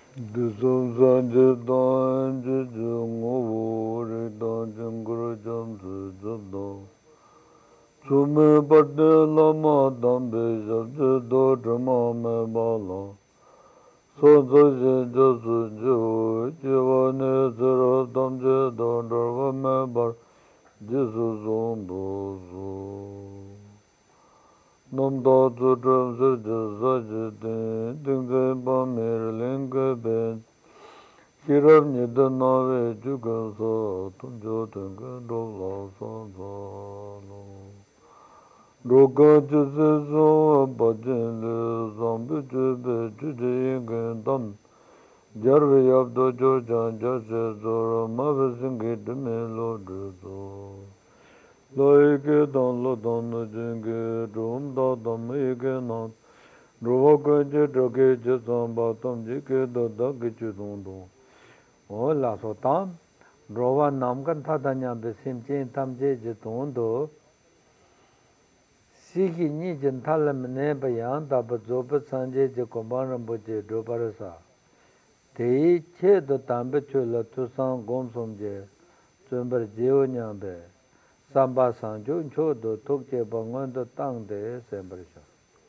Dusum sanje danje jungo re danje guru jamsu jado. Chume padde lama dambe jabje do drama me bala. So je jasu jo jivane zara damje do drava me bar jisu zombo zo. Nam da zu dram zir jasa jidin ding zin pa mir ling ben. Shirab nida nave jugan sa tum jo tengen do la san sa lo. Roga jise so bajin le zambi jube juje ingen dam. Jarve yabdo jo jan jase zora mawe singi dime lo drizo. Lo ike dan lo dan na jingi drum da dam ike nan. Roga je drage je samba tam jike da da gichi don don. O la so tam, rova nam kan tha danya be sim chen tam je je ton do. Sikhi ni jen thalam ne ba yang da ba zo ba san je je komban ram bo je do par sa. Te che do tam be chu la tu sang gom som je. Chun bar je o nyang be. Samba sang chun cho do tok che ba ngon do tang de sem bar sha.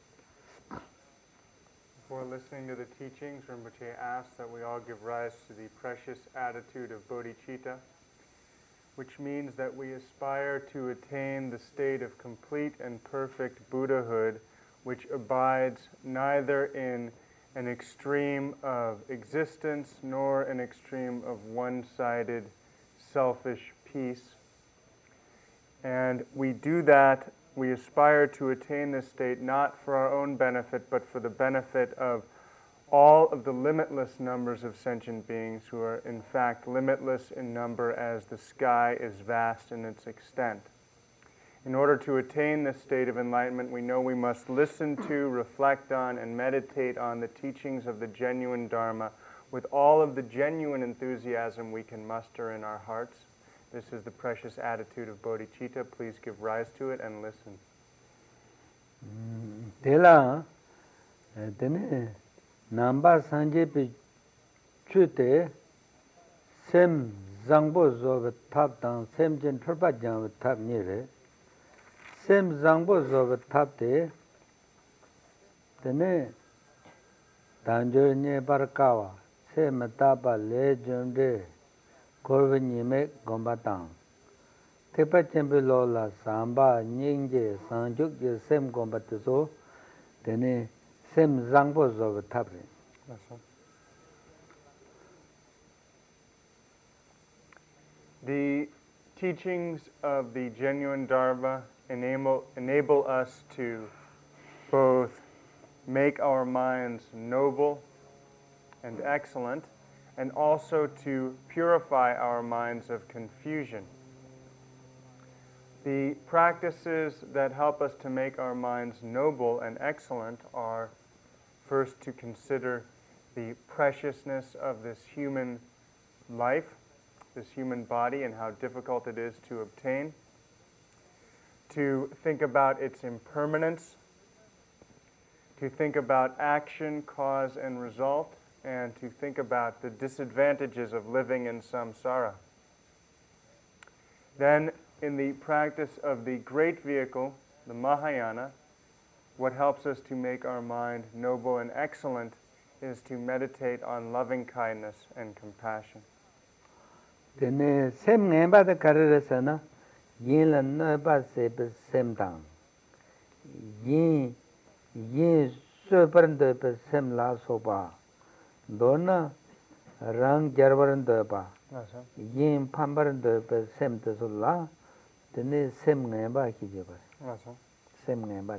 Before listening to the teachings, Rinpoche asked that we all give rise to the precious attitude of bodhicitta, which means that we aspire to attain the state of complete and perfect Buddhahood, which abides neither in an extreme of existence nor an extreme of one-sided selfish peace. And we do that, we aspire to attain this state not for our own benefit, but for the benefit of all of the limitless numbers of sentient beings who are in fact limitless in number as the sky is vast in its extent. In order to attain this state of enlightenment, we know we must listen to, reflect on, and meditate on the teachings of the genuine Dharma with all of the genuine enthusiasm we can muster in our hearts. This is the precious attitude of bodhicitta. Please give rise to it and listen. Tela, namba sanje pe chute sem zangbo zo tap tang sem jen thorpa jang tap ni re sem zangbo zo tap te tene danjo ne barkawa sem tapa le jonde korve ni me gomba tang tepa chembe lo la samba nyingje sanjuk je sem gomba te so tene sem zangbo zo tap re. The teachings of the genuine Dharma enable us to both make our minds noble and excellent, and also to purify our minds of confusion. The practices that help us to make our minds noble and excellent are first to consider the preciousness of this human life, this human body, and how difficult it is to obtain, to think about its impermanence, to think about action, cause, and result, and to think about the disadvantages of living in samsara. Then, in the practice of the great vehicle, the Mahayana, what helps us to make our mind noble and excellent is to meditate on loving kindness and compassion. Tene sem ngemba de kareresa na yin la na ba se be sem dang yin so paran de be sem la so ba dona rang jarwaran de ba yin pambaran de be sem de so la tene sem ngemba ki je ba sem ngemba.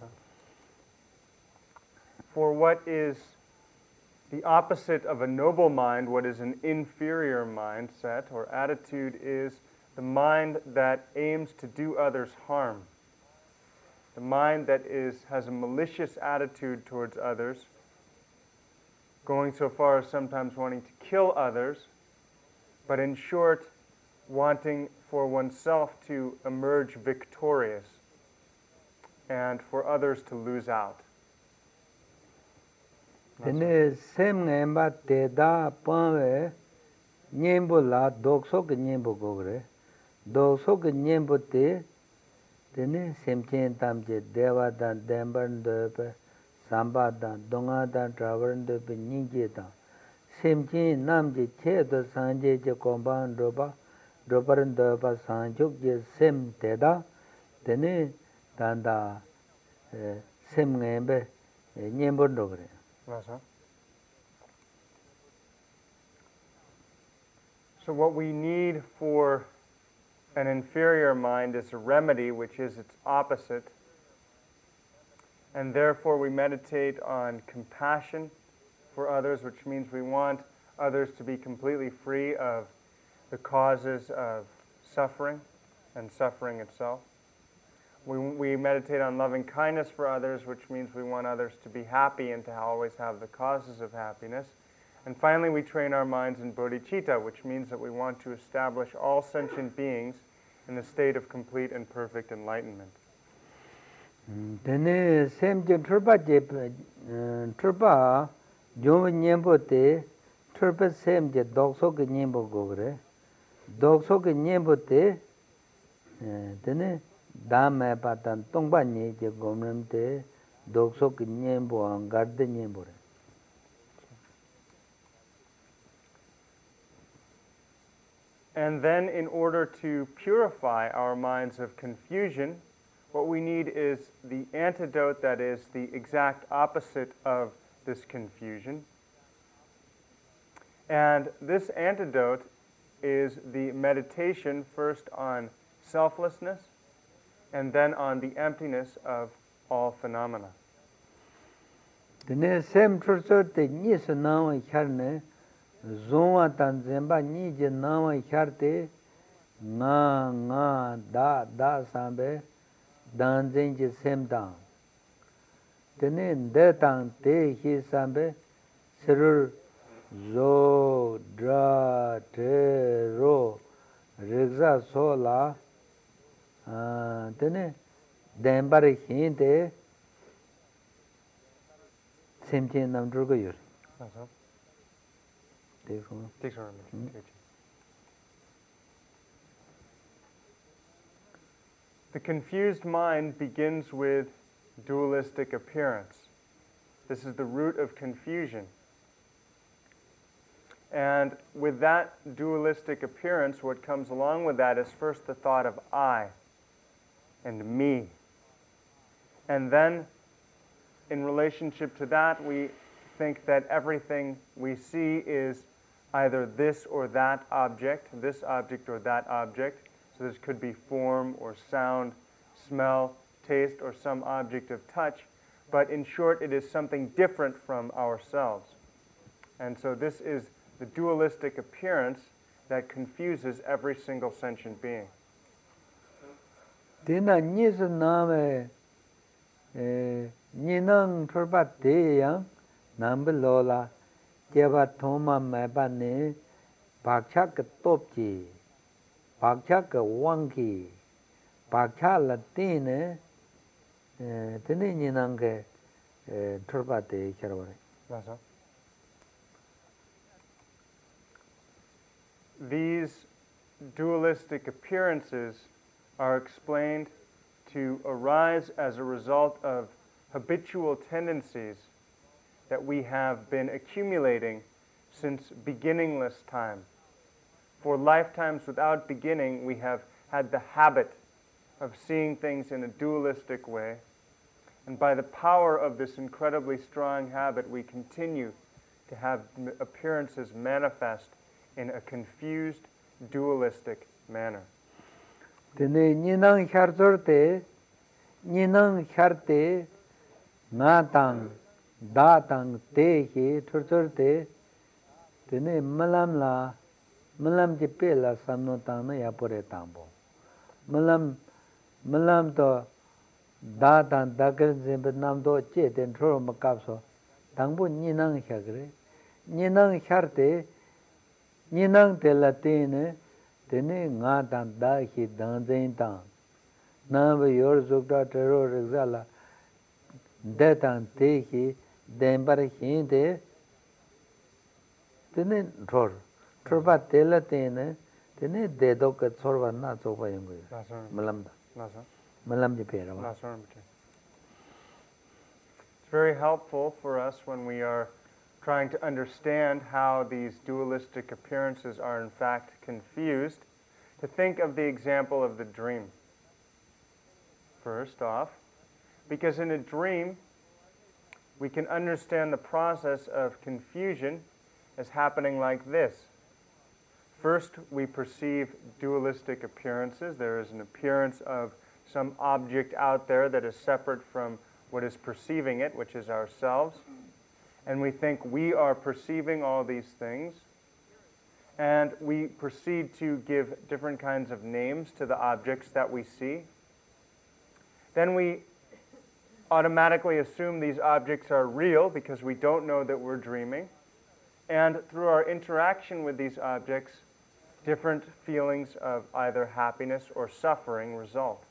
For what is the opposite of a noble mind, what is an inferior mindset or attitude, is the mind that aims to do others harm. The mind that has a malicious attitude towards others, going so far as sometimes wanting to kill others, but in short, wanting for oneself to emerge victorious and for others to lose out. Tene sem ngemba te da panwe nyembo la dokso ke nyembo gogre. Dokso ke nyembo te tene semchen tamche dewa dan demban dope samba dan donga dan travan dope nyingje dan semchen namje che do sanje je komban dopa doparan dopa sanjuk je sem te da tene danda sem ngembe nyembo dogre. So what we need for an inferior mind is a remedy, which is its opposite. And therefore we meditate on compassion for others, which means we want others to be completely free of the causes of suffering and suffering itself. We meditate on loving kindness for others, which means we want others to be happy and to always have the causes of happiness. And finally, we train our minds in bodhicitta, which means that we want to establish all sentient beings in a state of complete and perfect enlightenment. Tene semje turpa jom nyembo te turpa semje dokso ke nyembo gogre. Dokso ke nyembo te tene dame patan tongba nye je gomram te dokso ke nyembo angarde nyembo re. And then in order to purify our minds of confusion, what we need is the antidote that is the exact opposite of this confusion. And this antidote is the meditation first on selflessness and then on the emptiness of all phenomena. Tene sem turso te nis nawa kharne zonwa tan zemba ni je nawa kharte nga da sambe dan je sem dan. Tene de tang te hi sambe serur zo dra te ro regza sola tene dembare hinte semchen nam durgo yor. The confused mind begins with dualistic appearance. This is the root of confusion. And with that dualistic appearance, what comes along with that is first the thought of I and me. And then, in relationship to that, we think that everything we see is either this or that object or that object. So this could be form or sound, smell, taste, or some object of touch. But in short, it is something different from ourselves. And so this is the dualistic appearance that confuses every single sentient being. Tena nisu name ninang turpa te yang nambe lola jeba thoma meba ne bakcha ke topchi bakcha ke wangki bakcha la tene tene ninang ke turpa te kharware. These dualistic appearances are explained to arise as a result of habitual tendencies that we have been accumulating since beginningless time. For lifetimes without beginning, we have had the habit of seeing things in a dualistic way. And by the power of this incredibly strong habit, we continue to have appearances manifest in a confused, dualistic manner. Tene ninang khartorte ninang kharte na tang da tang te ki thurte tene malam je pela samno tang na ya pore tambo malam to da tang da ken je nam do che den thro ma kap so tang bu ninang khagre ninang kharte ninang te la tene tene nga tang da hi dang zen tang na be yor zukta tero rezala de tang te hi Dembara Hindi, then Tor. Torba Tela Tene, then they dock at Sorva not over Malam. Malam de Pera. It's very helpful for us when we are trying to understand how these dualistic appearances are in fact confused, to think of the example of the dream. First off, because in a dream, we can understand the process of confusion as happening like this. First, we perceive dualistic appearances. There is an appearance of some object out there that is separate from what is perceiving it, which is ourselves. And we think we are perceiving all these things. And we proceed to give different kinds of names to the objects that we see. Then we automatically assume these objects are real because we don't know that we're dreaming. And through our interaction with these objects, different feelings of either happiness or suffering result.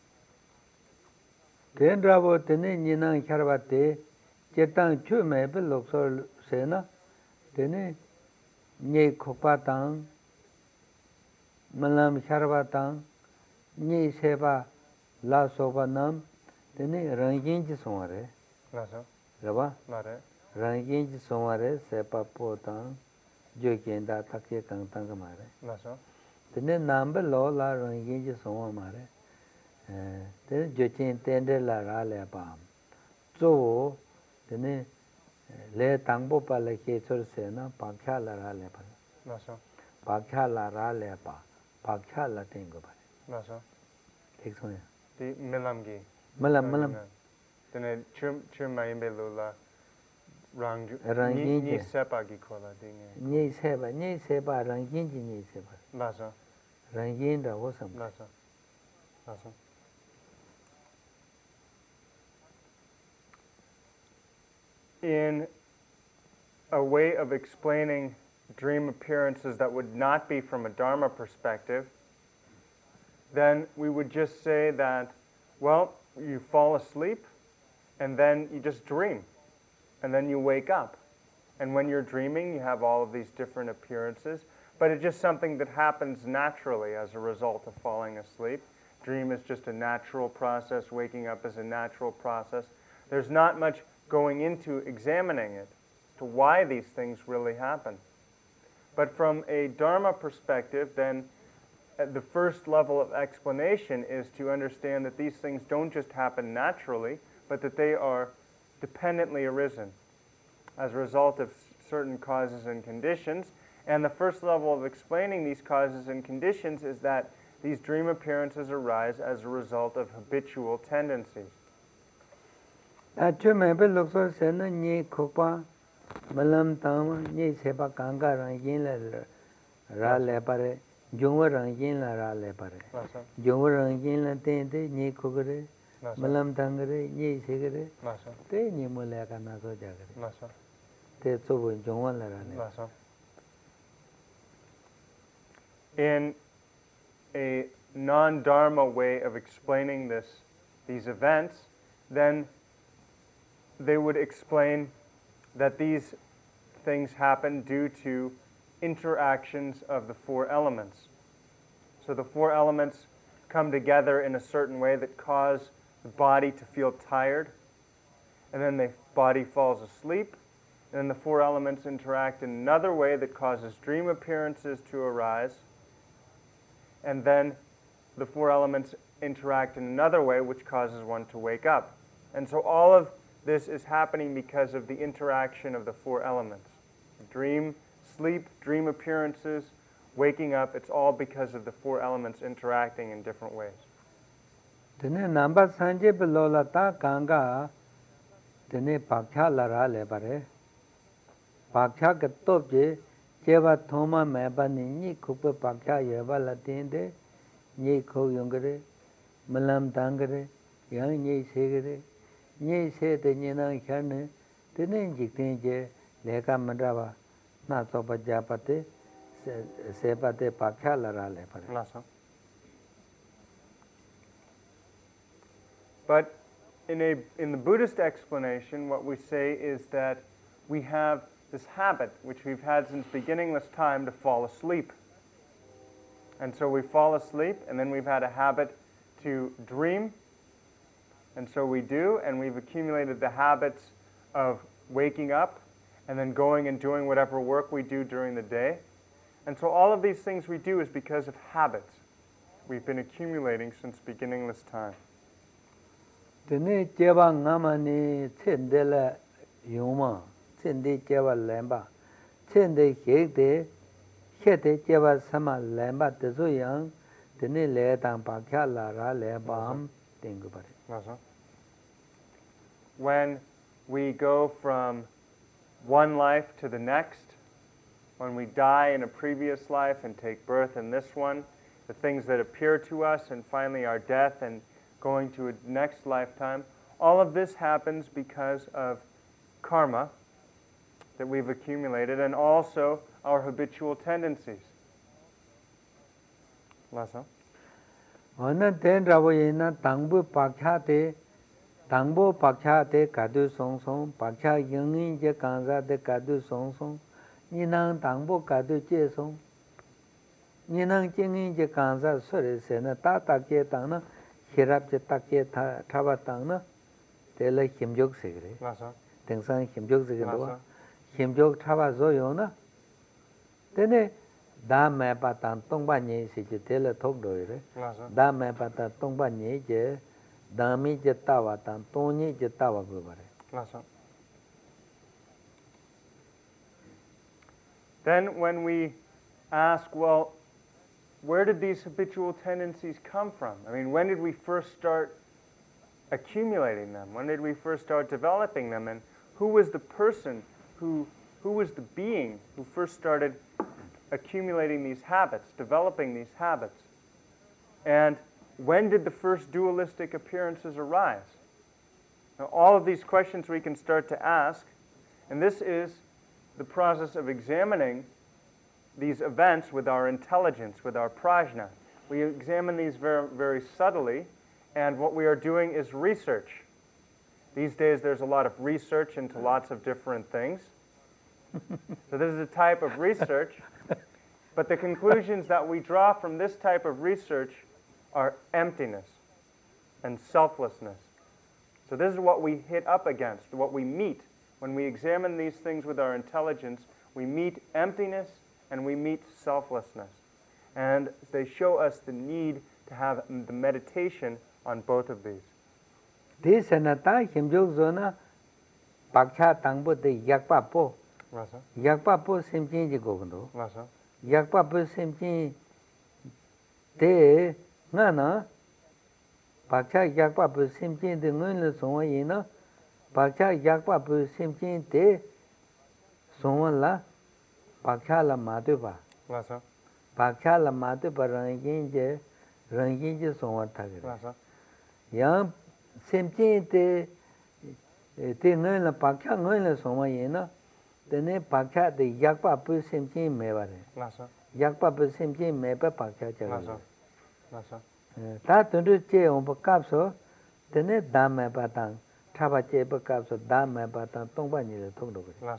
Then Rabo Tene Nina Harabate, Jetang Chume, Beloxor Sena, Tene Nye Kopatang, Malam Harabatang, Nye Seba, La Sobanam, Tene Rangin Somare. Raba? Rangin Somare, Sepa Potang, Jokenda Take Kang Tangamare. Tene number Lola Rangin Somare. Then Jochin tender la rale palm. So, then le tangbo palake sena, pakha la rale pal. Pakha la rale pa, pakha la tingo pal. Take one. The Milamgi. Malam. Then chum maimbe lula Rangin. Ni sepagi kola ding. Ni seba, rangin, ni seba. Lasa. Rangin da wasam. Lasa. In a way of explaining dream appearances that would not be from a Dharma perspective, then we would just say that, well, you fall asleep and then you just dream and then you wake up. And when you're dreaming, you have all of these different appearances, but it's just something that happens naturally as a result of falling asleep. Dream is just a natural process. Waking up is a natural process. There's not much going into examining it, to why these things really happen. But from a Dharma perspective, then the first level of explanation is to understand that these things don't just happen naturally, but that they are dependently arisen as a result of certain causes and conditions. And the first level of explaining these causes and conditions is that these dream appearances arise as a result of habitual tendencies. Chume Beloxor Sena, Nye Kopa, Malam Tama, Nye Seba Kanga Rangin la Lepare, Junga Rangin la Lepare. Junga Rangin la Tente, Nye Kokere, Malam Tangere, Nye Segere, Te Nye Mulaka Naso Jagere. Te Sobo Junga la Rale. In a non-Dharma way of explaining these events, then they would explain that these things happen due to interactions of the four elements. So the four elements come together in a certain way that cause the body to feel tired, and then the body falls asleep, and then the four elements interact in another way that causes dream appearances to arise, and then the four elements interact in another way which causes one to wake up. And so all of this is happening because of the interaction of the four elements. Dream, sleep, dream appearances, waking up, it's all because of the four elements interacting in different ways. Tene number Sanje Belola Ta Kanga, Tene Pakha Lara Lebare, Pakha Katopje, Jeva Thoma Mabani, Ni Kupa Pakha Yeva Latinde, Ni Ko Yungere, Malam Tangere, Yang Ni Segere, Nye se te nye nang khyane, tene jik ten je leka mandrava, na sopa japate, sepate pakha lara le pare. But in the Buddhist explanation, what we say is that we have this habit, which we've had since beginningless time, to fall asleep. And so we fall asleep, and then we've had a habit to dream, and so we do, and we've accumulated the habits of waking up, and then going and doing whatever work we do during the day. And so all of these things we do is because of habits we've been accumulating since beginningless time. Tene jeba ngamani tsendela yuma, tsende jeba lemba, tsende hekde, hekde jeba sama lemba teso yang, tene le tang pa kya la ra le bam tengu pare. When we go from one life to the next, when we die in a previous life and take birth in this one, the things that appear to us, and finally our death and going to a next lifetime, all of this happens because of karma that we've accumulated, and also our habitual tendencies. Lasa? Ona ten rabo yena tangbo pakha te kadu song song, pakha yungin je kanza te kadu song song, ninang tangbo kadu je song, ninang jingin je kanza sore se na ta je tang na, hirap je tak je thaba tang na, te la himjok se gre. Lasa? Tengsang himjok se gre wa, himjok thaba zo yo na, tene da me pa tang tongba nye se je te la thok do re, da me pa tang tongba nye je, dami je tawa tang tonyi je tawa go bare. Then when we ask, well, where did these habitual tendencies come from? I mean, when did we first start accumulating them? When did we first start developing them? And who was the person, who was the being who first started accumulating these habits, developing these habits? And when did the first dualistic appearances arise? Now, all of these questions we can start to ask, and this is the process of examining these events with our intelligence, with our prajna. We examine these very, very subtly, and what we are doing is research. These days there's a lot of research into lots of different things. So this is a type of research, but the conclusions that we draw from this type of research are emptiness and selflessness. So this is what we hit up against, what we meet. When we examine these things with our intelligence, we meet emptiness and we meet selflessness. And they show us the need to have the meditation on both of these. This anata himjok zona pakha tangbo de yakpa po. Yakpa po simchin ji gogondo. Yakpa po simchin de ngana pakha yakpa po simchin de ngun le songwa yina pakha yakpa po simchin de songwa la pakha la madu ba. Pakha la madu ba rangin je songwa thagre. Yang simchin de ngun la pakha ngun le songwa yina tene pakha de yakpa po simchin me ba re. Yakpa po simchin me pa pakha chaga. Ta tundu che on pa kapso tene dam me pa tang thaba che pa kapso dam me pa tang tong pa ni le thong do re.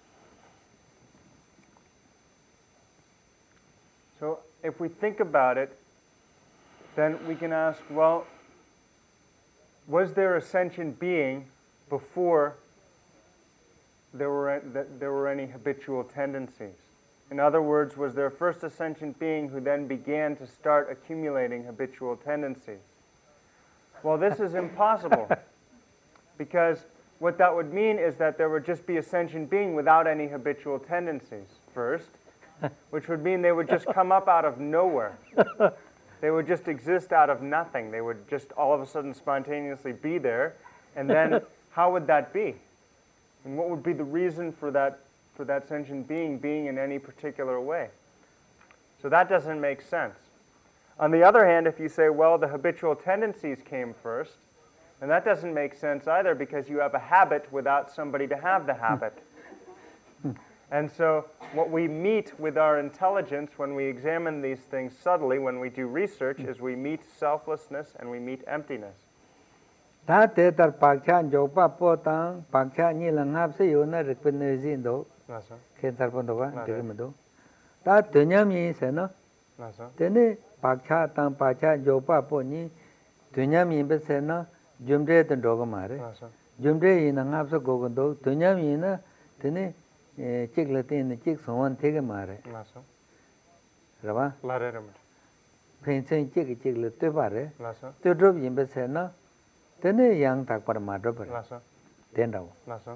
So if we think about it, then we can ask, well, was there a sentient being before there were any habitual tendencies? In other words, was there first a sentient being who then began to start accumulating habitual tendencies? Well, this is impossible, because what that would mean is that there would just be a sentient being without any habitual tendencies first, which would mean they would just come up out of nowhere. They would just exist out of nothing. They would just all of a sudden spontaneously be there, and then how would that be? And what would be the reason for that sentient being in any particular way? So that doesn't make sense. On the other hand, if you say, well, the habitual tendencies came first, then that doesn't make sense either, because you have a habit without somebody to have the habit. And so what we meet with our intelligence when we examine these things subtly, when we do research, is we meet selflessness and we meet emptiness. Ta te tar pakcha jopa potang pakcha ni langap se yona repenezin do Nasa. ken tar pon do ba Nada. de do ta tunyami se no Nasa. tene pakcha tang pakcha jopa po ni tunyami be se no jumre den do ga mare Nasa. jumre yin ngap se go do tunyami na tene chik le tin chik sowan te ga mare Nasa. raba Lare ramut. penchen chik le te bare Nasa. te drop yin be se no tene yang tak par ma do bare Nasa. ten do Nasa.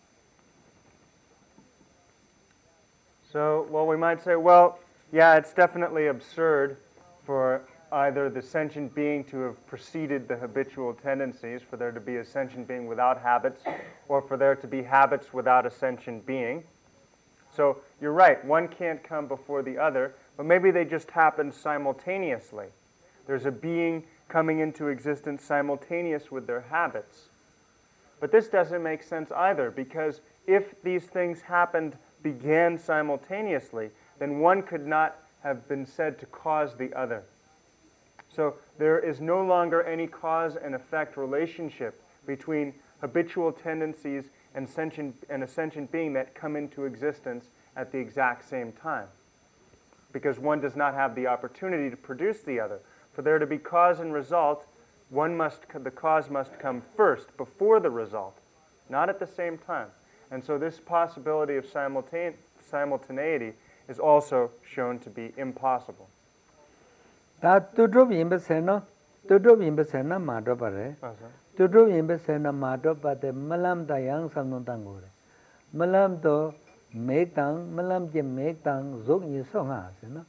So, well, we might say, well, yeah, it's definitely absurd for either the sentient being to have preceded the habitual tendencies, for there to be a sentient being without habits, or for there to be habits without a sentient being. So you're right, one can't come before the other, but maybe they just happen simultaneously. There's a being coming into existence simultaneous with their habits. But this doesn't make sense either, because if these things began simultaneously, then one could not have been said to cause the other. So there is no longer any cause and effect relationship between habitual tendencies and a sentient being that come into existence at the exact same time, because one does not have the opportunity to produce the other. For there to be cause and result, the cause must come first, before the result, not at the same time. And so this possibility of simultaneity is also shown to be impossible. ta tu drop yin be se no tu drop yin be se na ma do bare tu drop yin be se na ma do pa de malam da yang sam no tang go re malam to me tang malam je me tang zog ni so nga se no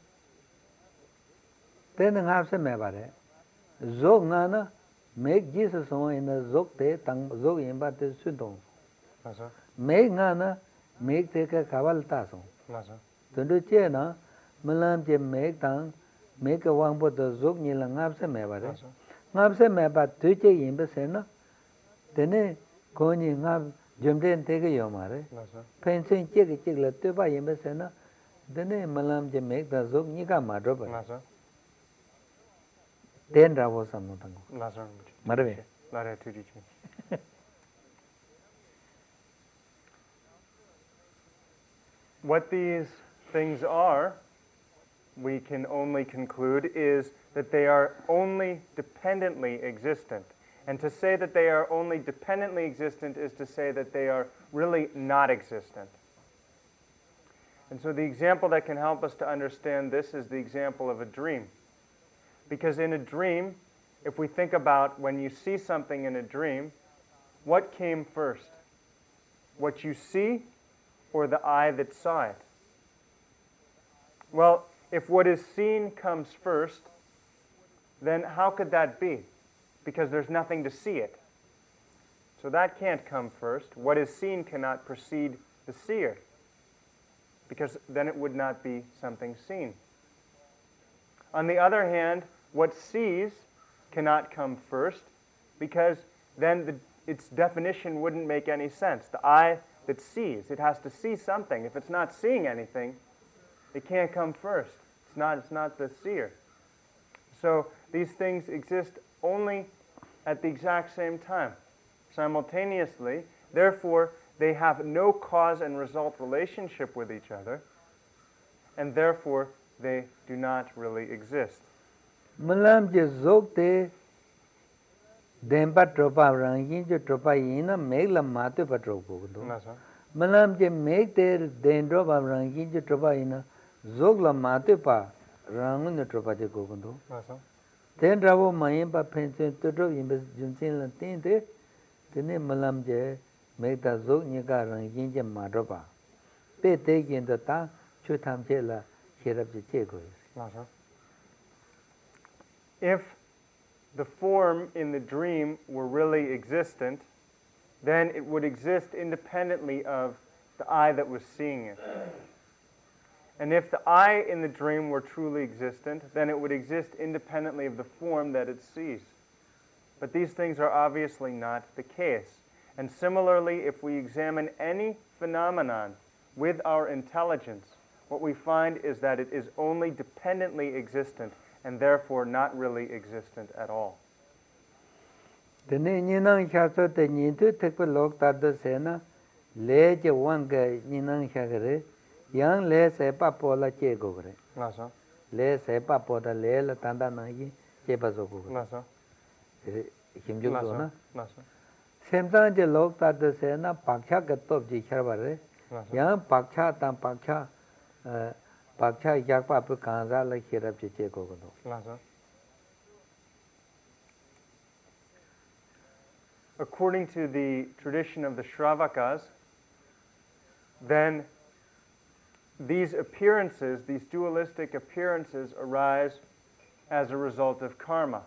ten nga se me bare zog nga na me ji se so in zog te tang zog yin ba te su dong me nga na me te ka kawal ta so tu du che na malam je me tang me ka wang bo to zog ni la ngap se me bare ngap se me ba tu che yin be se no tene ko ni ngap jom den te ge yo mare pen sen che ge le te ba yin be se no tene malam je me ta zog ni ka ma do ba ten ra wo sam no tang mare be Lare tuji chi. What these things are, we can only conclude, is that they are only dependently existent. And to say that they are only dependently existent is to say that they are really not existent. And so the example that can help us to understand this is the example of a dream. Because in a dream, if we think about when you see something in a dream, what came first? What you see or the eye that saw it? Well, if what is seen comes first, then how could that be? Because there's nothing to see it. So that can't come first. What is seen cannot precede the seer, because then it would not be something seen. On the other hand, what sees cannot come first, because then its definition wouldn't make any sense. The eye that sees, it has to see something. If it's not seeing anything, it can't come first. It's not the seer. So these things exist only at the exact same time, simultaneously. Therefore, they have no cause and result relationship with each other, and therefore they do not really exist. malam je zog te den pa tropa rang yin je tropa yin na me la ma te pa tro ko do malam je me te den tropa rang yin je tropa yin na zog la ma te pa rang ne tropa je ko do den ra wo ma yin pa phen chen to tro yin be jun chen la tin te tene malam je me ta zog ni ka rang yin je ma tropa pe te yin da ta chu tham che la che rap che ko If the form in the dream were really existent, then it would exist independently of the eye that was seeing it. And if the eye in the dream were truly existent, then it would exist independently of the form that it sees. But these things are obviously not the case. And similarly, if we examine any phenomenon with our intelligence, what we find is that it is only dependently existent, and therefore not really existent at all. Tene ninang shaso te nintu tekpa lok tadda sena le je wanga ninang shagare yang le sepa pola che gogre. Nasa. Le sepa poda le la tanda nangi che pa so gogre. Nasa. Himjuk so na. Nasa. Semtang je lok tadda sena paksha ka top ji kharbare. Nasa. Yang paksha tam paksha yakpa pe kanza la khirab che gogre. Nasa. According to the tradition of the Shravakas, then these appearances, these dualistic appearances, arise as a result of karma.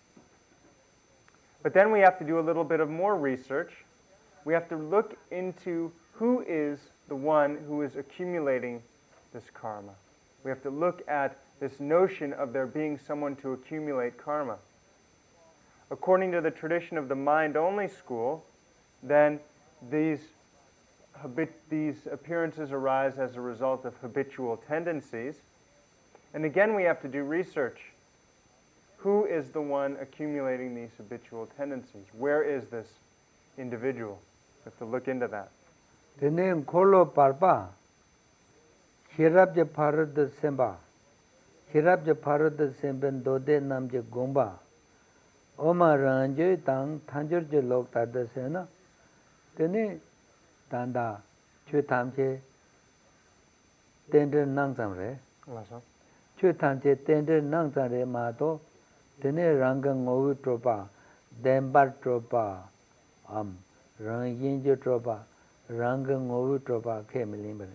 But then we have to do a little bit of more research. We have to look into who is the one who is accumulating this karma. We have to look at this notion of there being someone to accumulate karma. According to the tradition of the mind-only school, then these appearances arise as a result of habitual tendencies. And again, we have to do research. Who is the one accumulating these habitual tendencies? Where is this individual? We have to look into that. Tene kolo parpa, hirab je parad semba, hirab je parad semben dode nam je gomba, oma ranjay tang thanjur je lok tada sena, tene tanda chue tamche tendre nang samre, chue tamche tendre nang samre mato, tene ranga ngovu tropa, dembar tropa, rangin je tropa, ranga ngovu tropa ke milimbre.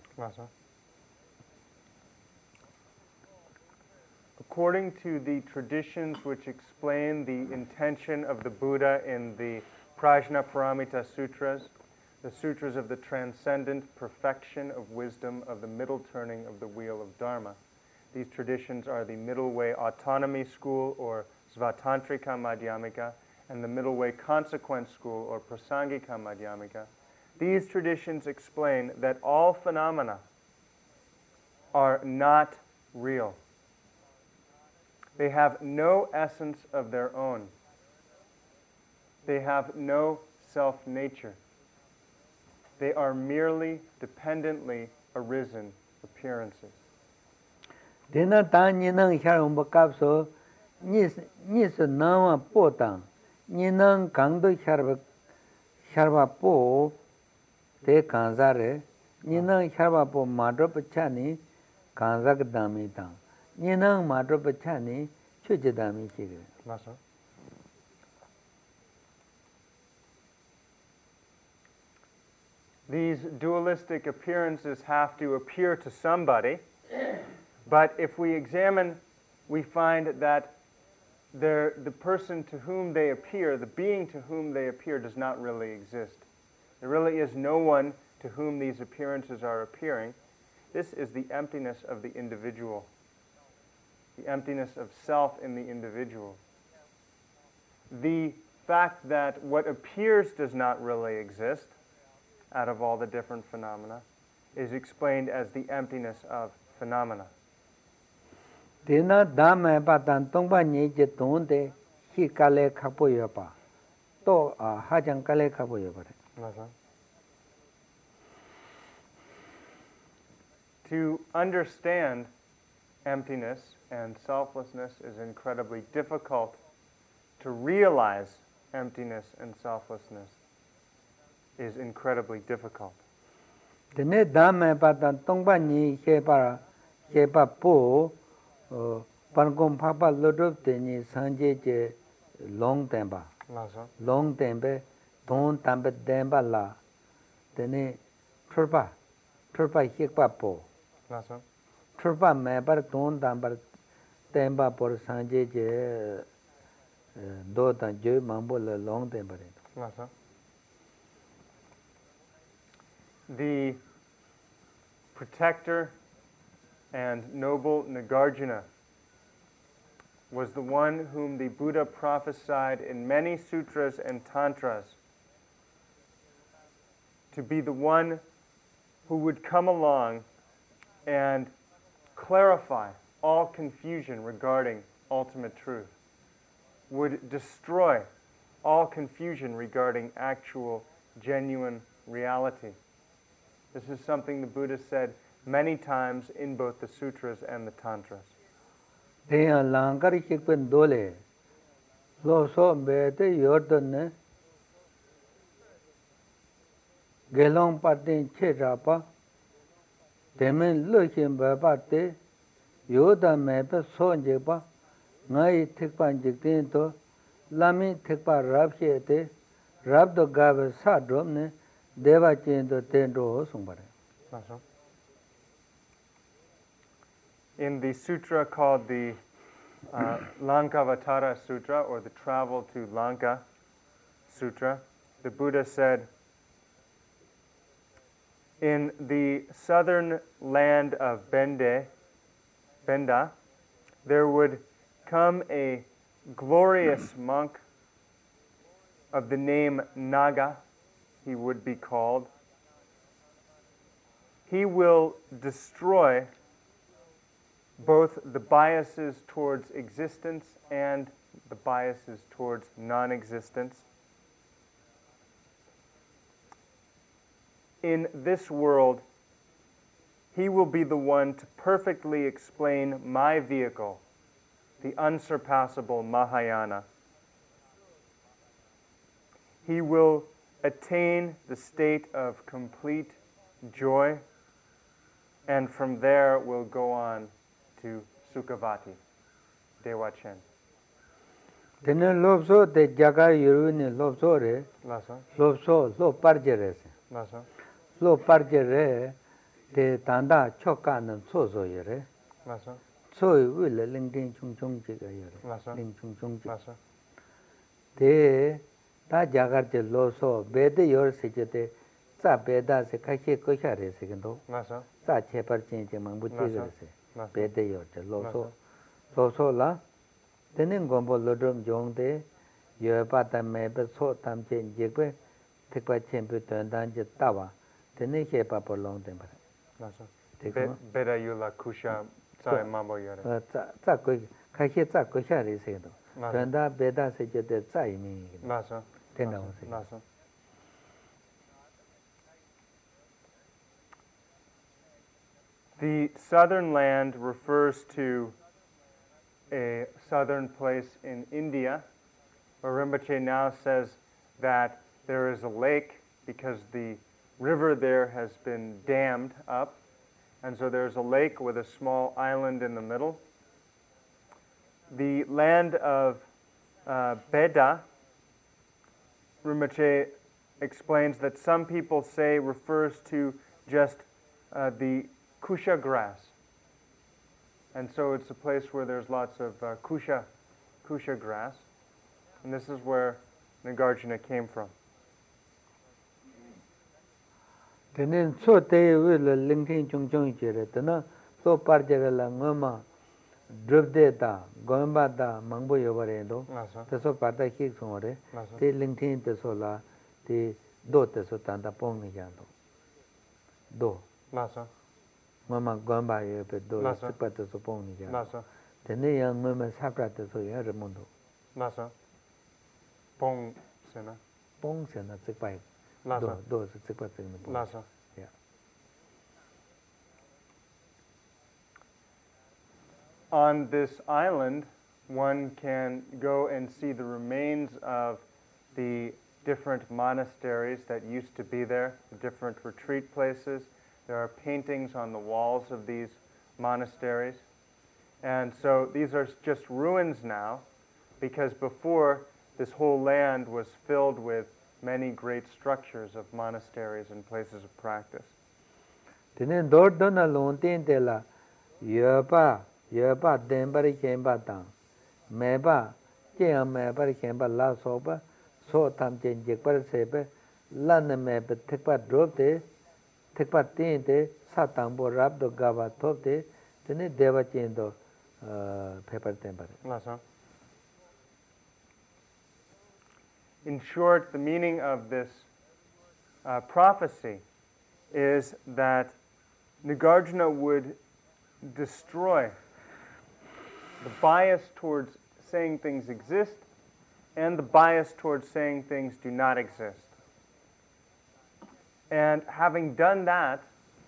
According to the traditions which explain the intention of the Buddha in the Prajnaparamita Sutras, the sutras of the transcendent perfection of wisdom of the middle turning of the wheel of Dharma. These traditions are the Middle Way Autonomy School, or Svatantrika Madhyamika, and the Middle Way Consequence School, or Prasangika Madhyamika. These traditions explain that all phenomena are not real. They have no essence of their own. They have no self-nature. They are merely dependently arisen appearances. Dena ta ninang harum bakapso nis nama potang ninang kangdo harba po te kanzare ninang harba po madro pachani kanzak dami tang ninang madro pachani chuje dami chigre. These dualistic appearances have to appear to somebody, but if we examine, we find that the person to whom they appear, the being to whom they appear, does not really exist. There really is no one to whom these appearances are appearing. This is the emptiness of the individual, the emptiness of self in the individual. The fact that what appears does not really exist out of all the different phenomena is explained as the emptiness of phenomena. Dena dama patan tongpa nye tonde hi kale khapo yopa to hajang kale khapo yopa. To understand emptiness and selflessness is incredibly difficult. To realize emptiness and selflessness is incredibly difficult. Dene dama patan tongpa nye hepa po Pangom Papa Lodop Teni Sanje long temba. Long tembe, don tambe demba la. Tene Turpa Hikpa po. Turpa mebar don tambar temba por Sanje do tan je mambo la long temba. The protector and noble Nagarjuna was the one whom the Buddha prophesied in many sutras and tantras to be the one who would come along and clarify all confusion regarding ultimate truth, would destroy all confusion regarding actual, genuine reality. This is something the Buddha said many times in both the sutras and the tantras. Deya langkar chikpen dole, lo so bete yordan gelong patin che rapa, demen lo chin baba te, yoda mepe son jeba, ngai tikpan jiktin to, lami tikpa rab te, rab do gabe sa dromne, deva chin to ten do sumbare. In the sutra called the Lankavatara Sutra, or the Travel to Lanka Sutra, the Buddha said, in the southern land of Benda, there would come a glorious monk of the name Naga, he would be called. He will destroy both the biases towards existence and the biases towards non-existence. In this world, he will be the one to perfectly explain my vehicle, the unsurpassable Mahayana. He will attain the state of complete joy, and from there will go on to Sukhavati, Dewachen. Tene lobso te jaga yuruni lobso re, Lasa, lobso lo parje re se. lasa, Lo parje re, te tanda choka nan soso yere. lasa, Soi wile ling ting chung chung chiga yere. lasa, Ling chung chung chiga. lasa, Te ta jagar te lobso bede yor se che te sa beda se kakhe kosha re se kendo. lasa, Sa che par chen che mangbu chiga re se. lasa, Bede yor te lobso. Lobso la. Tene ngombo lodrom jong te yor pa tam me pe so tam chen jikpe tikpa chen pe tuan dan je tawa. Tene xe pa por long ten pare. lasa. Tekma. Beda yula kusha tsai mambo yore. Tsa koi, kakhe tsa koi sha re se kendo. Lasa, Tuan da beda se che te tsa imi kendo. lasa, Tena wa se. lasa. The southern land refers to a southern place in India, where Rinpoche now says that there is a lake because the river there has been dammed up, and so there's a lake with a small island in the middle. The land of Beda, Rinpoche explains that some people say refers to just the kusha grass. And so it's a place where there's lots of kusha grass. And this is where Nagarjuna came from. Tene so te wile ling ting chung chung che re. Tena so par je la ngoma drup de ta, gomba ta, mangbo yobare do. Lasa, Te so par ta khik sung re. lasa, Te ling ting te so la, te do te so tanda pong ni jan do. Do. lasa, Ngoma gomba yobe do, Lasa. sikpa te so pong ni jan. lasa, Tene yang ngoma sapra te so yan remondo. lasa. Pong sena. Pong se na sikpa Lasa, do se sikpa te ni pong. lasa. Yeah. On this island, one can go and see the remains of the different monasteries that used to be there, the different retreat places. There are paintings on the walls of these monasteries. And so these are just ruins now, because before this whole land was filled with many great structures of monasteries and places of practice. Tene dor dona lon ten te la yoba den bari khen ba tang. Me ba che me bari khen ba la so ba so tam chen je par se be lan me be thik pa drop te thik pa tin te sa tang bo rap do ga ba thop te tene deva chen do paper ten bare. Lasa. In short, the meaning of this prophecy is that Nagarjuna would destroy the bias towards saying things exist and the bias towards saying things do not exist. And having done that,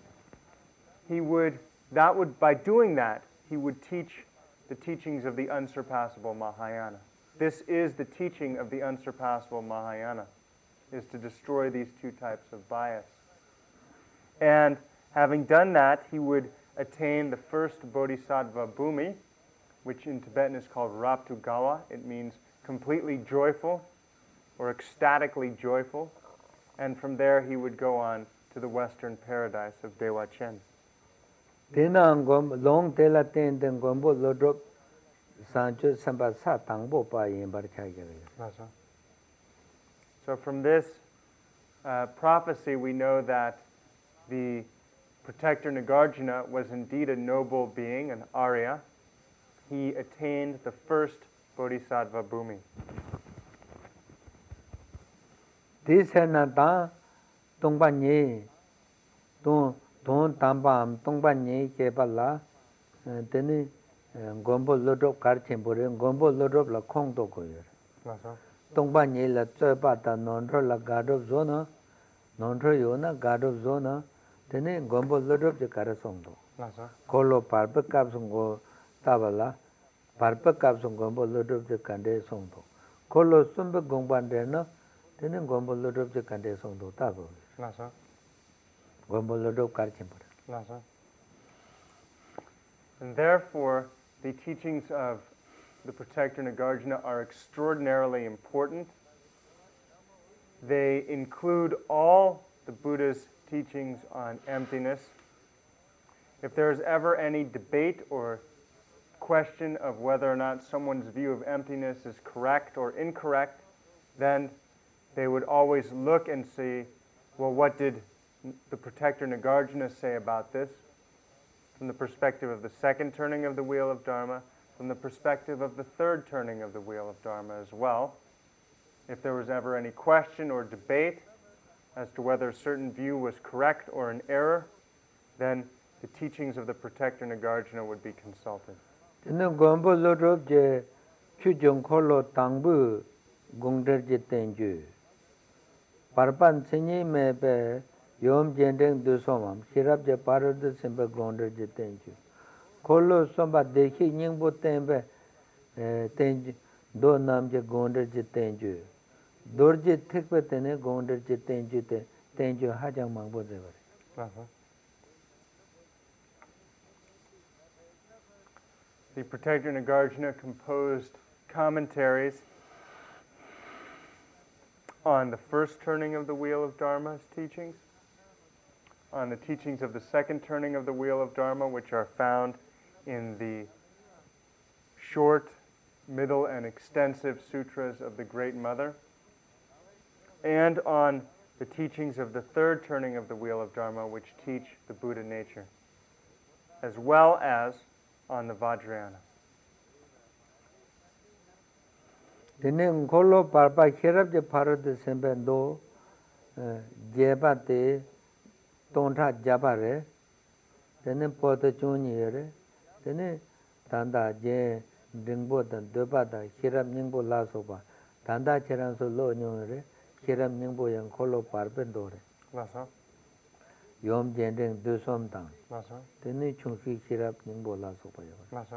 by doing that, he would teach the teachings of the unsurpassable Mahayana. This is the teaching of the unsurpassable Mahayana, is to destroy these two types of bias. And having done that, he would attain the first Bodhisattva Bhumi, which in Tibetan is called Raptugawa. It means completely joyful or ecstatically joyful. And from there he would go on to the western paradise of Dewa Chen. long tela ten gombo lodrop sancho samba sa tangbo pa yin bar So from this prophecy we know that the protector Nagarjuna was indeed a noble being, an Arya. He attained the first Bodhisattva Bhumi. This hanata tongpa ton tamba tongpa nye kepala teni gombo lodrop karchimpore gombo lodrop la khong to koyer. Tongpa nye la tsopa ta nondro la gadop zona nondro yona gadop zona teni gombo lodrop je karasongdo. Kolo parpa kapsongo tabala parpa kapsong gombo lodrop je kande songdo. Kolo sumbe gongpande no teni gombo lodrop je kande songdo tabo. Gombo lodrop karchimpore. And therefore, the teachings of the protector Nagarjuna are extraordinarily important. They include all the Buddha's teachings on emptiness. If there is ever any debate or question of whether or not someone's view of emptiness is correct or incorrect, then they would always look and see, well, what did the protector Nagarjuna say about this? From the perspective of the second turning of the wheel of Dharma, from the perspective of the third turning of the wheel of Dharma as well. If there was ever any question or debate as to whether a certain view was correct or an error, then the teachings of the protector Nagarjuna would be consulted. Tene gombo lodrop je chujong kholo tangbu gongder je tenju. Parpan sinyi mebe yom jendeng dusomam shirab je parod simba gongder je tenju. Kholo somba dekhi nyingbo tembe tenju do nam je gongder je tenju. Dor je thikpe tene gongder je tenju te tenju hajang mangbo devari. The protector Nagarjuna composed commentaries on the first turning of the wheel of Dharma's teachings, on the teachings of the second turning of the wheel of Dharma, which are found in the short, middle, and extensive sutras of the Great Mother, and on the teachings of the third turning of the wheel of Dharma, which teach the Buddha nature, as well as on the Vajrayana. Tene ngolo parpa khirab je parod sembe do jeba te tonta jabare tene poto chuni re tene tanda je dingbo dan deba da khirab ningbo la so ba tanda cheran so lo nyu re khirab ningbo yang kholo parpen do re Lasa. yom jendeng du som tang Lasa. tene chungki khirab ningbo la so ba ya Lasa.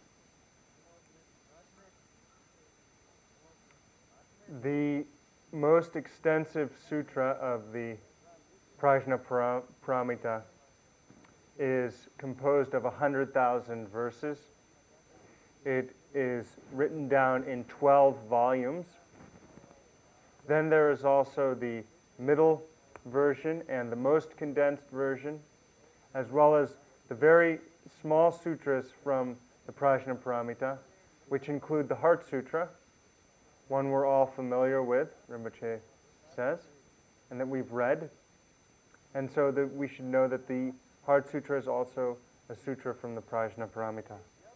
The most extensive sutra of the Prajnaparamita is composed of 100,000 verses. It is written down in 12 volumes. Then there is also the middle version and the most condensed version, as well as the very small sutras from the Prajnaparamita, which include the Heart Sutra, one we're all familiar with, Rinpoche says, and that we've read. And so that we should know that the Heart Sutra is also a sutra from the Prajnaparamita.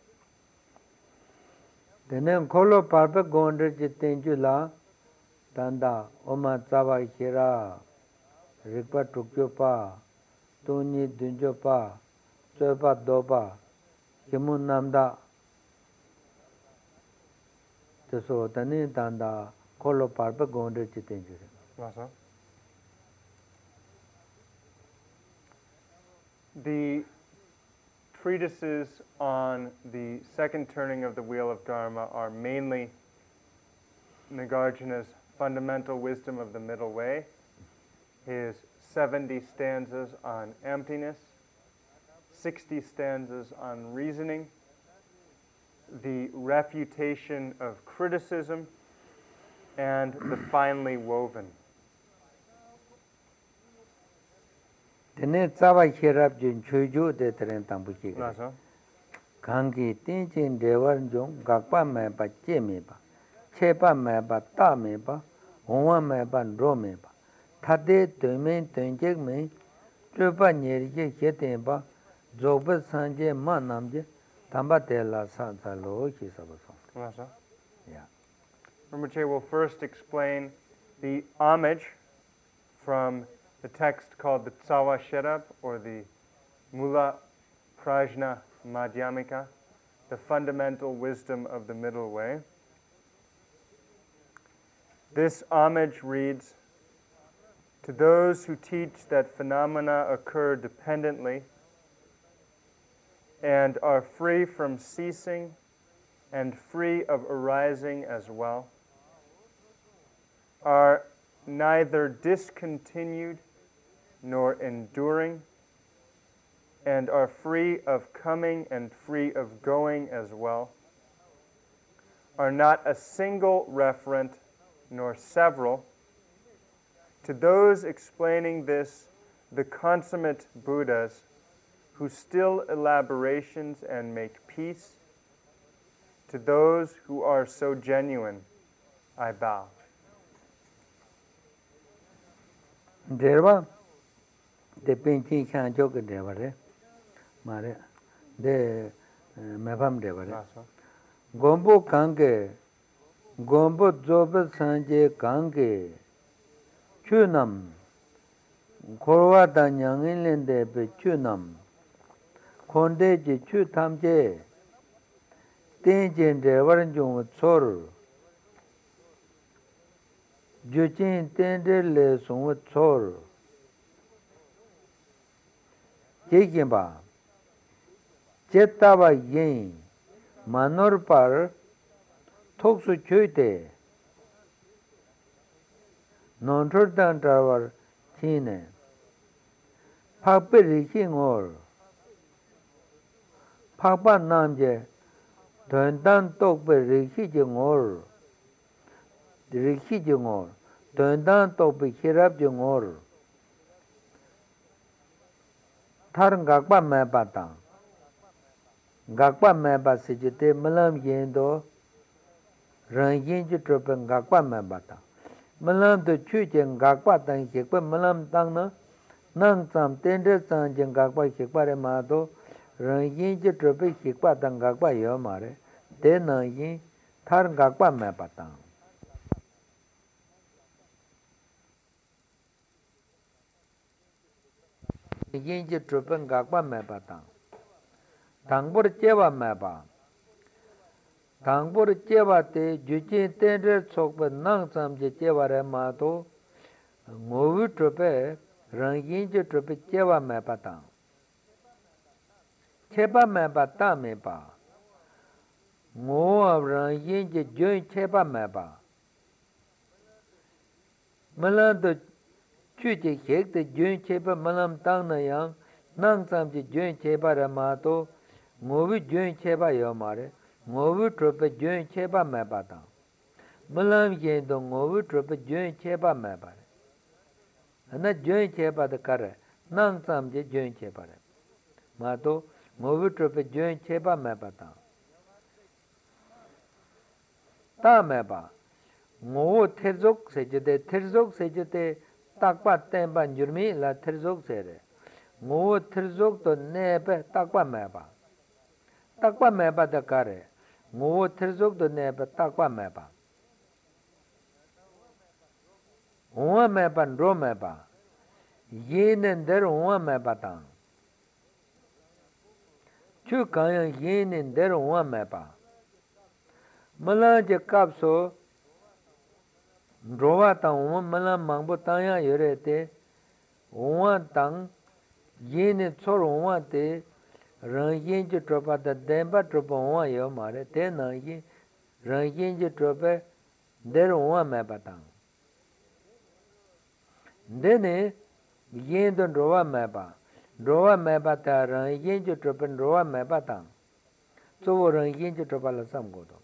Tene kholo parpa gonder je tenju la tanda oma tsawa khira rikpa tukyo pa tuni dunjo pa tsopa dopa kimun namda so tani tanda kolo parpa gonde chitenjure. Rasa. The treatises on the second turning of the wheel of Dharma are mainly Nagarjuna's fundamental wisdom of the middle way, his 70 stanzas on emptiness, 60 stanzas on reasoning, the refutation of criticism, and the finely woven. Tene tsawa khirab jin chuju de teren tambuchi. Rasa. Kangi tinchin devar jong gakpa me ba che me ba. Chepa me ba ta me ba. Hongwa me ba ro me ba. Thade tumen tunjek me. Chupa nyerje kheten ba. Zogba sanje ma namje. Tamba tela sansa lo ki sabasong. Rasa. Yeah. Rinpoche will first explain the homage from the text called the Tsawa Sherab, or the Mula Prajna Madhyamika, the fundamental wisdom of the middle way. This homage reads, "To those who teach that phenomena occur dependently and are free from ceasing and free of arising as well, are neither discontinued nor enduring, and are free of coming and free of going as well, are not a single referent nor several. To those explaining this, the consummate Buddhas, who still elaborations and make peace, to those who are so genuine, I bow." Derva de pinchi khan jog devare mare de mebam devare gombo kange gombo job sanje kange chunam korwa da nyangin lende be chunam konde ji chu tamje tenjen devar jong chor Juchin tende le song chor Jekimba Jetaba yin Manor par Toksu choite Nontordan travar chine Pakpe rikhi ngor Pakpa namje Dondan tokpe rikhi ngor Rikhi jengor, dondan topi khirab jengor. Thar gakpa me batang. Gakpa me basijite malam yendo. Rangin jutropen gakpa me batang. Malam to chuchen gakpa tang khekpa malam tang na. Nang sam tender sang jeng gakpa khekpa re mato. Rangin jutropen khekpa tang gakpa yo mare. De nangin thar gakpa me batang. Yinji trupen gakpa mepa tang. Tangbur cheba mepa. Tangbur cheba te juchin tenre sokpa nang samje cheba re mato. Ngovi trupe rang yinji trupe cheba mepa tang. Cheba mepa ta mepa. Ngo ab rang yinji join cheba mepa. Malanto Chuchi khek te join chepa malam tang na yang nang samchi join chepa ra mato ngovi join chepa yo mare ngovi trope join chepa me patang malam yen to ngovi trope join chepa me pare ana join chepa de kare nang samchi join chepa re mato ngovi trope join chepa me patang ta me pa ngo therzok sejete takpa tenpa njurmi la thirzok sere. Ngo thirzok to nepe takpa mepa. Takpa mepa da kare. Ngo thirzok to nepe takpa mepa. Unwa mepa nro mepa. Yenen der unwa mepa tang. Chu kanyang yenen der unwa mepa. Malanje kapso Rova tang mala mangbo tanya yore te Owa tang Yene tsor owa te Rang yenje tropa da denpa tropa owa yo mare te na yin Rang yenje tropa Der owa me batang Dene Yendon rova me ba Rova me bata rang yenje tropa rova me batang Tsovo rang yenje tropa la sam godo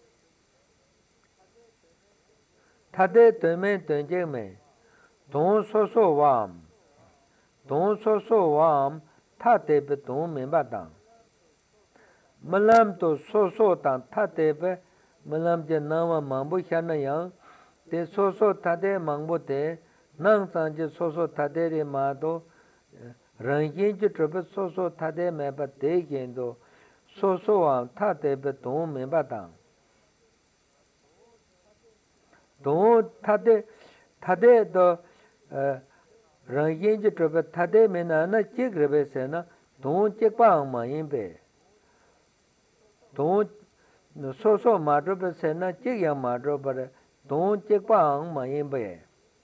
Tade tome tenje me Don so so wam Don so so wam Tate pe don me batang Malam to so tang tate pe Malam je nama mambu shana yang Te so tate mambu te Nang sang je so tate re ma do Rang yin je trupe so tate me pa te yin do So wam tate pe don me batang Don tate do Rang yin je trupe tate me na na chik rebe se na Don chik pa ang ma yin pe Don so ma trupe se na chik yang ma trupe Don chik pa ang ma yin pe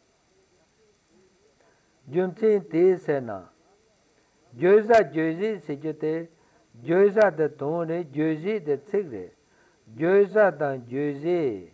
Jum tsin te se na Joisa joisi se je te Joisa de don re joisi de chik re Joisa dan joisi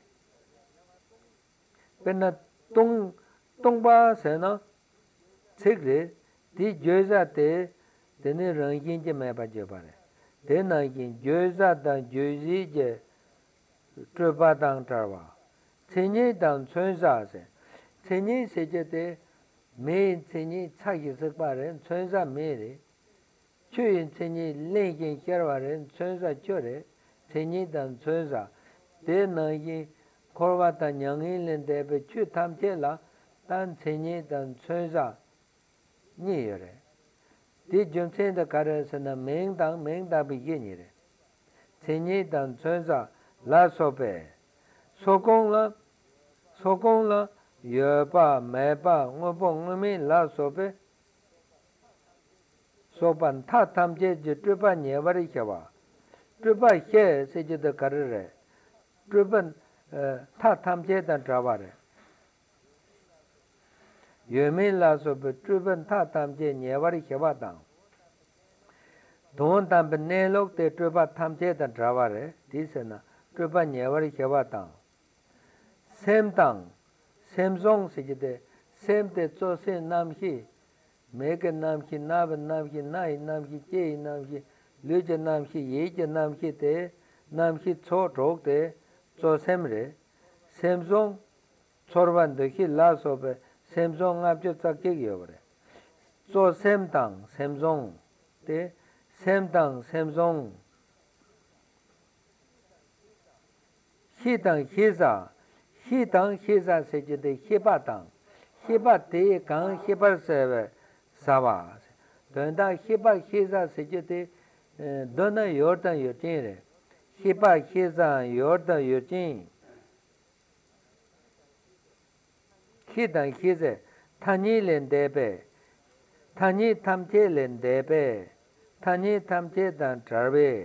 Pena tong pa se na chik re Di joisa te Tene rang yin je me pa je pa re Tena yin joisa dan joisi je Trupa dang tarwa Tsenye dan chunsa se Tsenye se je te Me tsenye chaki sikpa re Chunsa me re Chuyin tsenye len yin kherwa re Chunsa cho re Tsenye dan chunsa Tena yin korwa dan nyangin len tepe Chu tam che la Dan tsenye dan chunsa Nye yo re Di jum tsen da kare se na meng dang bi ye nye re Tsenye dan chunsa La so pe Sokong la Yo pa, me pa, ngo po ngo mi la so pe So pan ta tam che je trupa nye vari kya wa Trupa he se je da kare re Trupa ta tam che dan tra wa re Yo mi la so pe trupa ta tam che nye vari kya wa tang Don tam pe ne lok te trupa tam che dan tra wa re Di se na trupa nye vari kya wa tang Sem tang Sem zong se je de Sem te tso se nam hi Meke nam hi, naba nam hi, nai nam hi, jei nam hi Lu je nam hi, ye je nam hi te Nam hi tso trok te Tso sem re Sem zong Chorban de hi la so pe Sem zong ngab jo tsak kek yo re Tso sem tang, sem zong Te Sem tang, sem zong Hi tang, hi za Hi tang, hi za se je de hi pa tang Hi pa te kang hi pa se we sa wa Don da hi pa hi za se je de Don na yor tang yor jing re Hi pa hi za yor tang yor jing Hi tang hi ze Tani len de pe Tani tam che len de pe Tani tam che dan char pe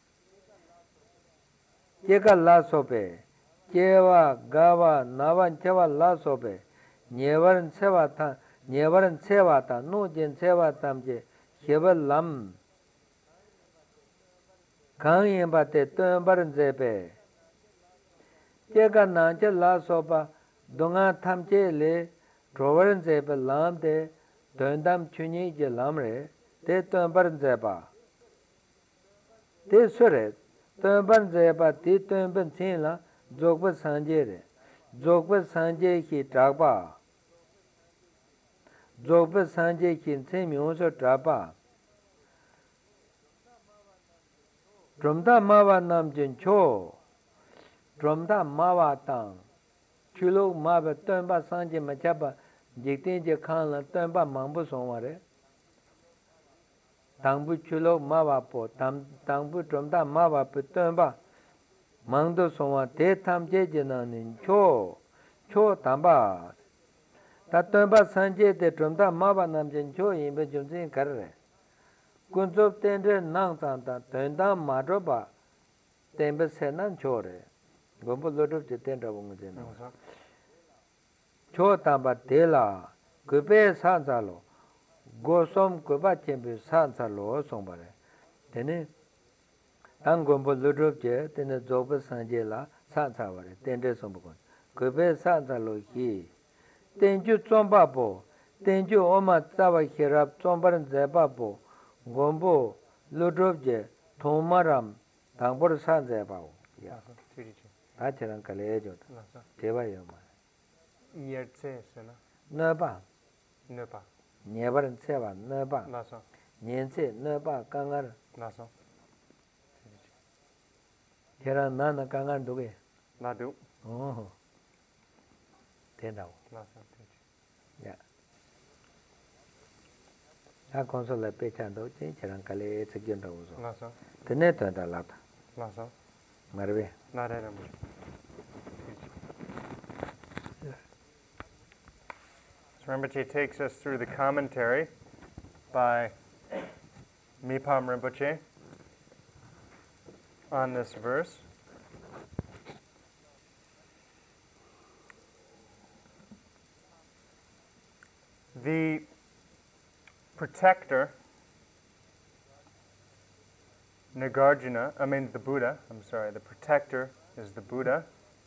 Je ka la so pe Jewa, gawa, nawan chewa la so pe Nyewaran sewa ta Nu jen sewa tam che Heba lam Kang yen pa te tuen baran ze pe Je ka nang che la so pa Dunga tam che le Trowaran ze pe lam te Tuen tam chunyi je lam re Te tuen baran ze pa Te sure Tuen baran ze pa Te tuen baran sin la Jokpa sanje re Jokpa sanje ki trakpa Jokpa sanje ki tsen myonso trakpa Dromda mawa nam jen cho Dromda mawa tang Chulok mawa tenpa sanje machapa Jikten je khaan la tenpa mangpo songwa re Tangpu chulok mawa po Tangpu dromda mawa po tenpa Mangdo songwa te tam che je na nin cho tamba ta tenpa sanje te tromda maba nam jen cho yinpe jumsin kar re kunzop tenre nang tang ta tenda madro ba tenpa senan cho re Gombo Lodop Tenda Wongena. Lhasa. Chotamba Dela, Gube Sanzalo, Gosom Guba Chamber Sanzalo, Sombare. Then Angombo Lodop, then the Zoba Sanjela, Sansavare, Tende Sombon. Gube Sanzalo he. Tenju Zombabo, Tenju Oma Tava Hirap, Zombaran Zebabo, Gombo, Lodop, Tomaram, Tambor Sanzebao. Yeah. Lhasa. Tirichi. Acharan Kalejo, Lhasa. Tevayama. Yertse sena. Neba, Nepa. Nebaran Seva, Neba, Lhasa. Niense, Neba, Kangar, Lhasa. Tera Nana Kangar Duge. Ladu. Oh, Tendao. Lhasa. Tirichi. Yeah. A consola pechando, Charan Kale, it's a gendo. Lhasa. The net and a lata. Lhasa. Marve. Narayana. So Rinpoche takes us through the commentary by Mipam Rinpoche on this verse. The protector, Nagarjuna, the Buddha, the protector is the Buddha.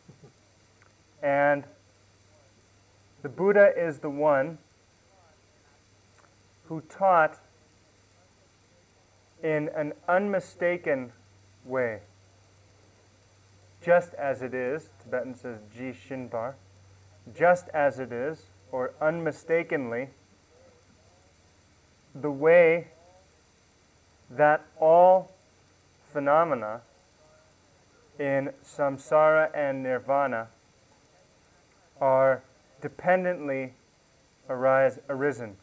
And the Buddha is the one who taught in an unmistaken way, just as it is. Tibetan says Ji Shinbar, just as it is, or unmistakenly, the way that all phenomena in samsara and nirvana are dependently arisen.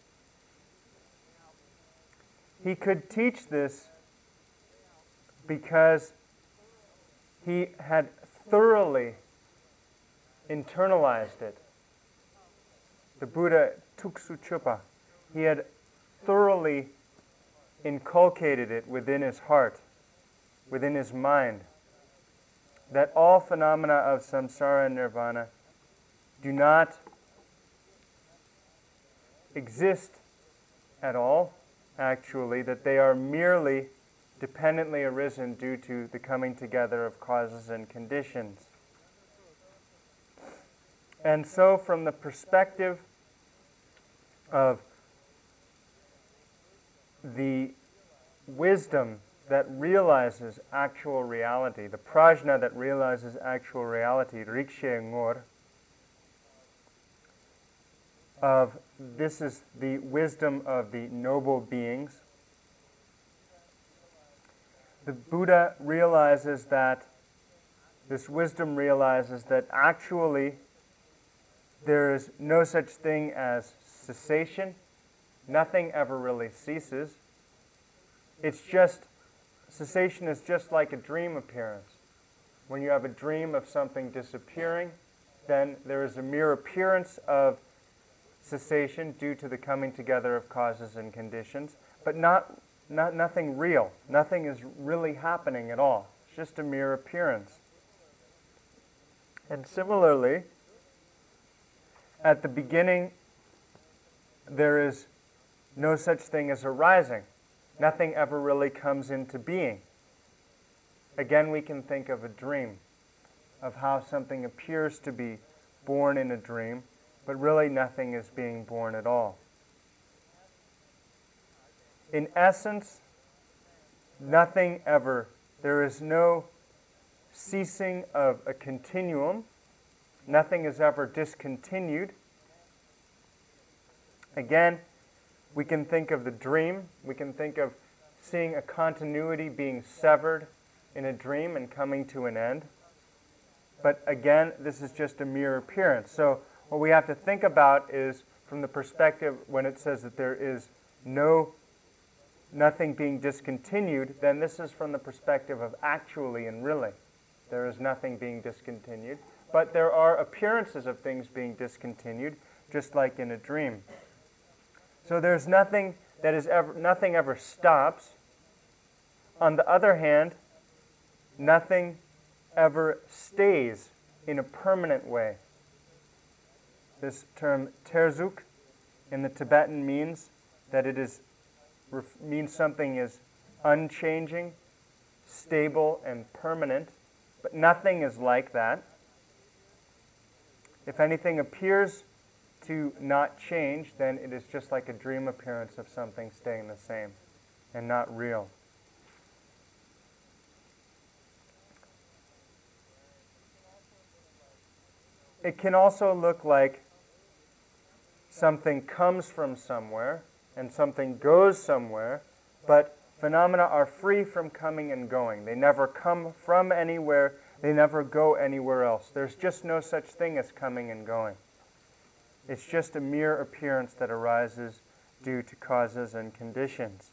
He could teach this because he had thoroughly internalized it. The Buddha Tuksu Chupa, he had thoroughly inculcated it within his heart, within his mind, that all phenomena of samsara and nirvana do not exist at all, actually, that they are merely dependently arisen due to the coming together of causes and conditions. And so from the perspective of the wisdom that realizes actual reality, the prajna that realizes actual reality, rikshe ngor, this is the wisdom of the noble beings. The Buddha realizes that, this wisdom realizes that actually there is no such thing as cessation. Nothing ever really ceases. It's just, cessation is just like a dream appearance. When you have a dream of something disappearing, then there is a mere appearance of cessation due to the coming together of causes and conditions, but nothing real. Nothing is really happening at all. It's just a mere appearance. And similarly, at the beginning, there is no such thing as arising. Nothing ever really comes into being. Again, we can think of a dream, of how something appears to be born in a dream, but really nothing is being born at all. In essence, nothing ever, there is no ceasing of a continuum. Nothing is ever discontinued. Again, we can think of the dream. We can think of seeing a continuity being severed in a dream and coming to an end. But again, this is just a mere appearance. So what we have to think about is from the perspective when it says that there is nothing being discontinued, then this is from the perspective of actually and really. There is nothing being discontinued. But there are appearances of things being discontinued, just like in a dream. So there's nothing that is nothing ever stops. On the other hand, nothing ever stays in a permanent way. This term terzuk in the Tibetan means that it means something is unchanging, stable, and permanent, but nothing is like that. If anything appears to not change, then it is just like a dream appearance of something staying the same and not real. It can also look like something comes from somewhere and something goes somewhere, but phenomena are free from coming and going. They never come from anywhere, they never go anywhere else. There's just no such thing as coming and going. It's just a mere appearance that arises due to causes and conditions.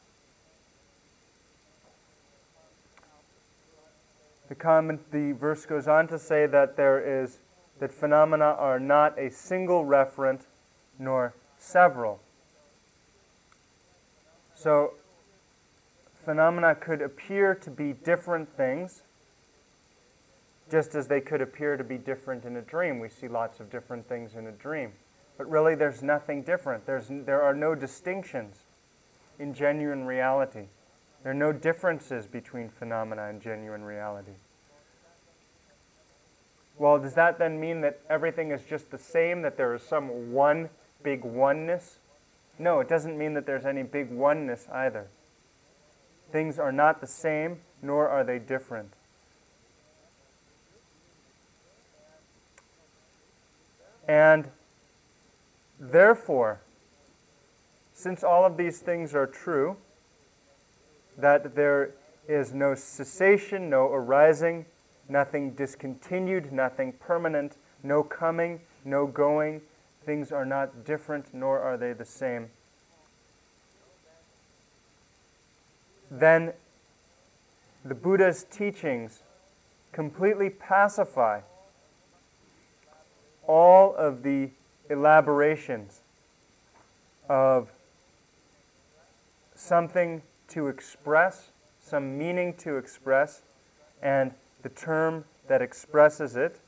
The verse goes on to say that that phenomena are not a single referent nor several. So phenomena could appear to be different things, just as they could appear to be different in a dream. We see lots of different things in a dream. But really there's nothing different. There are no distinctions in genuine reality. There are no differences between phenomena and genuine reality. Well, does that then mean that everything is just the same, that there is some one big oneness? No, it doesn't mean that there's any big oneness either. Things are not the same, nor are they different. And therefore, since all of these things are true, that there is no cessation, no arising, nothing discontinued, nothing permanent, no coming, no going, things are not different, nor are they the same, then the Buddha's teachings completely pacify all of the elaborations of something to express, some meaning to express, and the term that expresses it.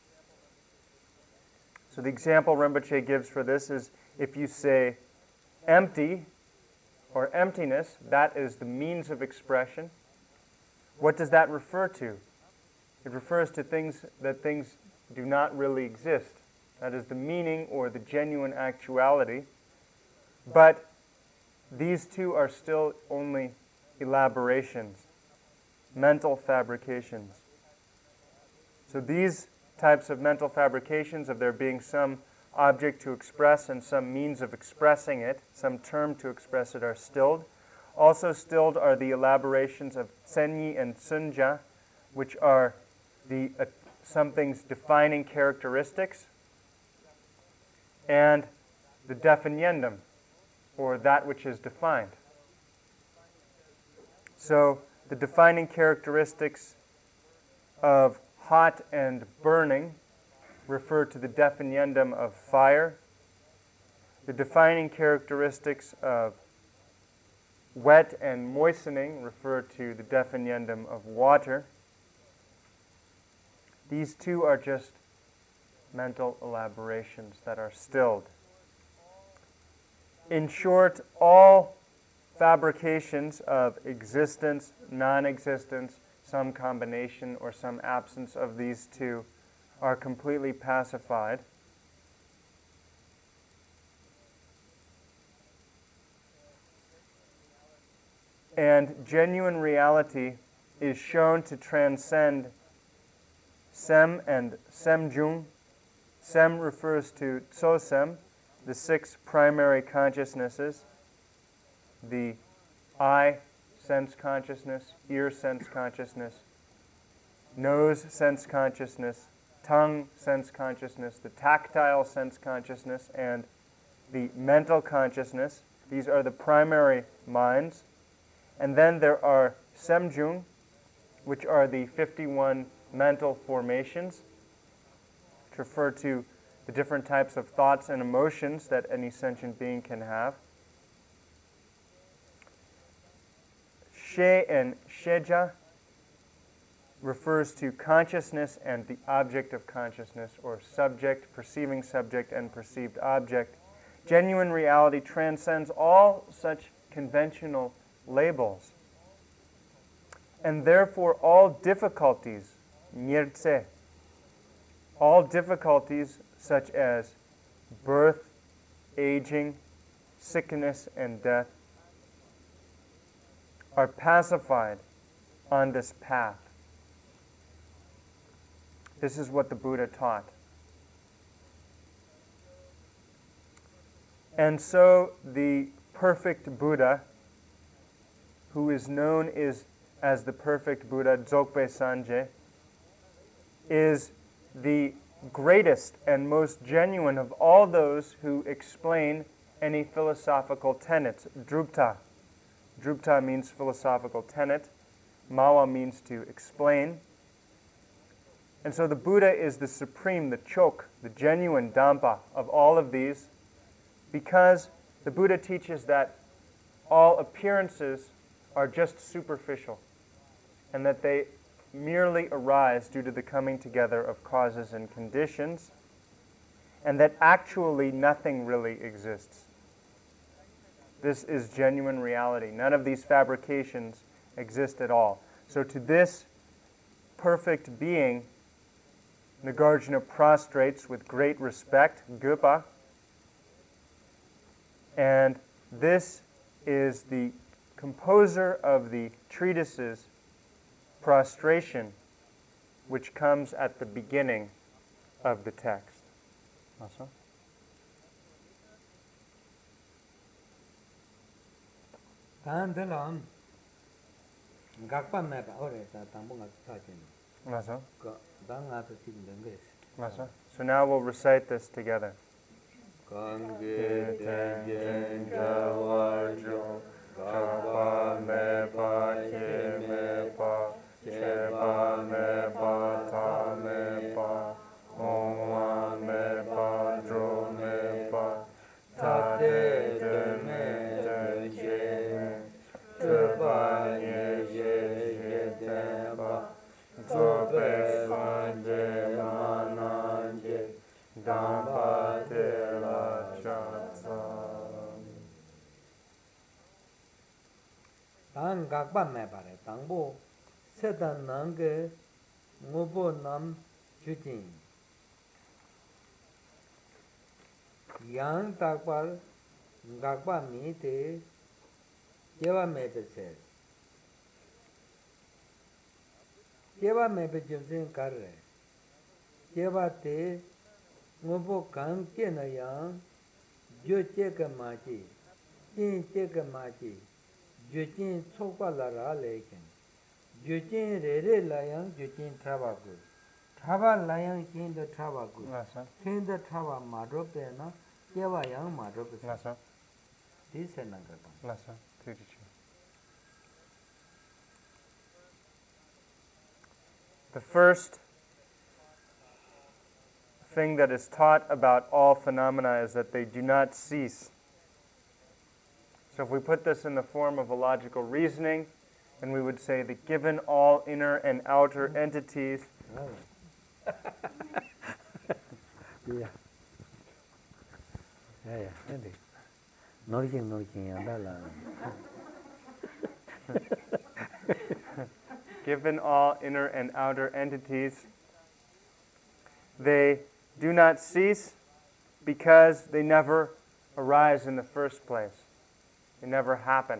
So the example Rinpoche gives for this is if you say empty or emptiness, that is the means of expression. What does that refer to? It refers to things do not really exist. That is the meaning or the genuine actuality. But these two are still only elaborations, mental fabrications. So these types of mental fabrications of there being some object to express and some means of expressing it, some term to express it, are stilled. Also stilled are the elaborations of Tsenyi and Sunja, which are something's defining characteristics, and the definiendum, or that which is defined. So the defining characteristics of hot and burning refer to the definiendum of fire. The defining characteristics of wet and moistening refer to the definiendum of water. These two are just mental elaborations that are stilled. In short, all fabrications of existence, non-existence, some combination or some absence of these two are completely pacified. And genuine reality is shown to transcend Sem and Semjung. Sem refers to Tsosem, the 6 primary consciousnesses, the eye sense consciousness, ear sense consciousness, nose sense consciousness, tongue sense consciousness, the tactile sense consciousness, and the mental consciousness. These are the primary minds. And then there are Semjung, which are the 51 mental formations, which refer to the different types of thoughts and emotions that any sentient being can have. She and Sheja refers to consciousness and the object of consciousness, or subject, perceiving subject, and perceived object. Genuine reality transcends all such conventional labels. And therefore all difficulties, nyertse, all difficulties such as birth, aging, sickness, and death, are pacified on this path. This is what the Buddha taught. And so the perfect Buddha, who is known as the perfect Buddha, Dzogpe Sanje, is the greatest and most genuine of all those who explain any philosophical tenets. Drupta. Drupta means philosophical tenet. Mawa means to explain. And so the Buddha is the supreme, the chok, the genuine Dampa of all of these, because the Buddha teaches that all appearances are just superficial, and that they merely arise due to the coming together of causes and conditions, and that actually nothing really exists. This is genuine reality. None of these fabrications exist at all. So to this perfect being, Nagarjuna prostrates with great respect, Gupa, and this is the composer of the treatise's prostration, which comes at the beginning of the text. Also? So now we'll recite this together. Tang gakpa me pare, tangbo setan nangge ngobo nam chutin. Yang takpal gakpa mi te jewa me pe se. Jewa me pe jumsin karre. Jewa te ngobo kang kena yang jo cheka machi, jin cheka machi. Jujin tsokpa la ra lekin. Jujin re re layang jujin traba gu. Traba layang shin da traba gu. Shin da traba madro pe na, yewa yang madro pe sa. This is Nangata. The first thing that is taught about all phenomena is that they do not cease. So if we put this in the form of a logical reasoning, then we would say that given all inner and outer entities, given all inner and outer entities, they do not cease because they never arise in the first place. They never happen.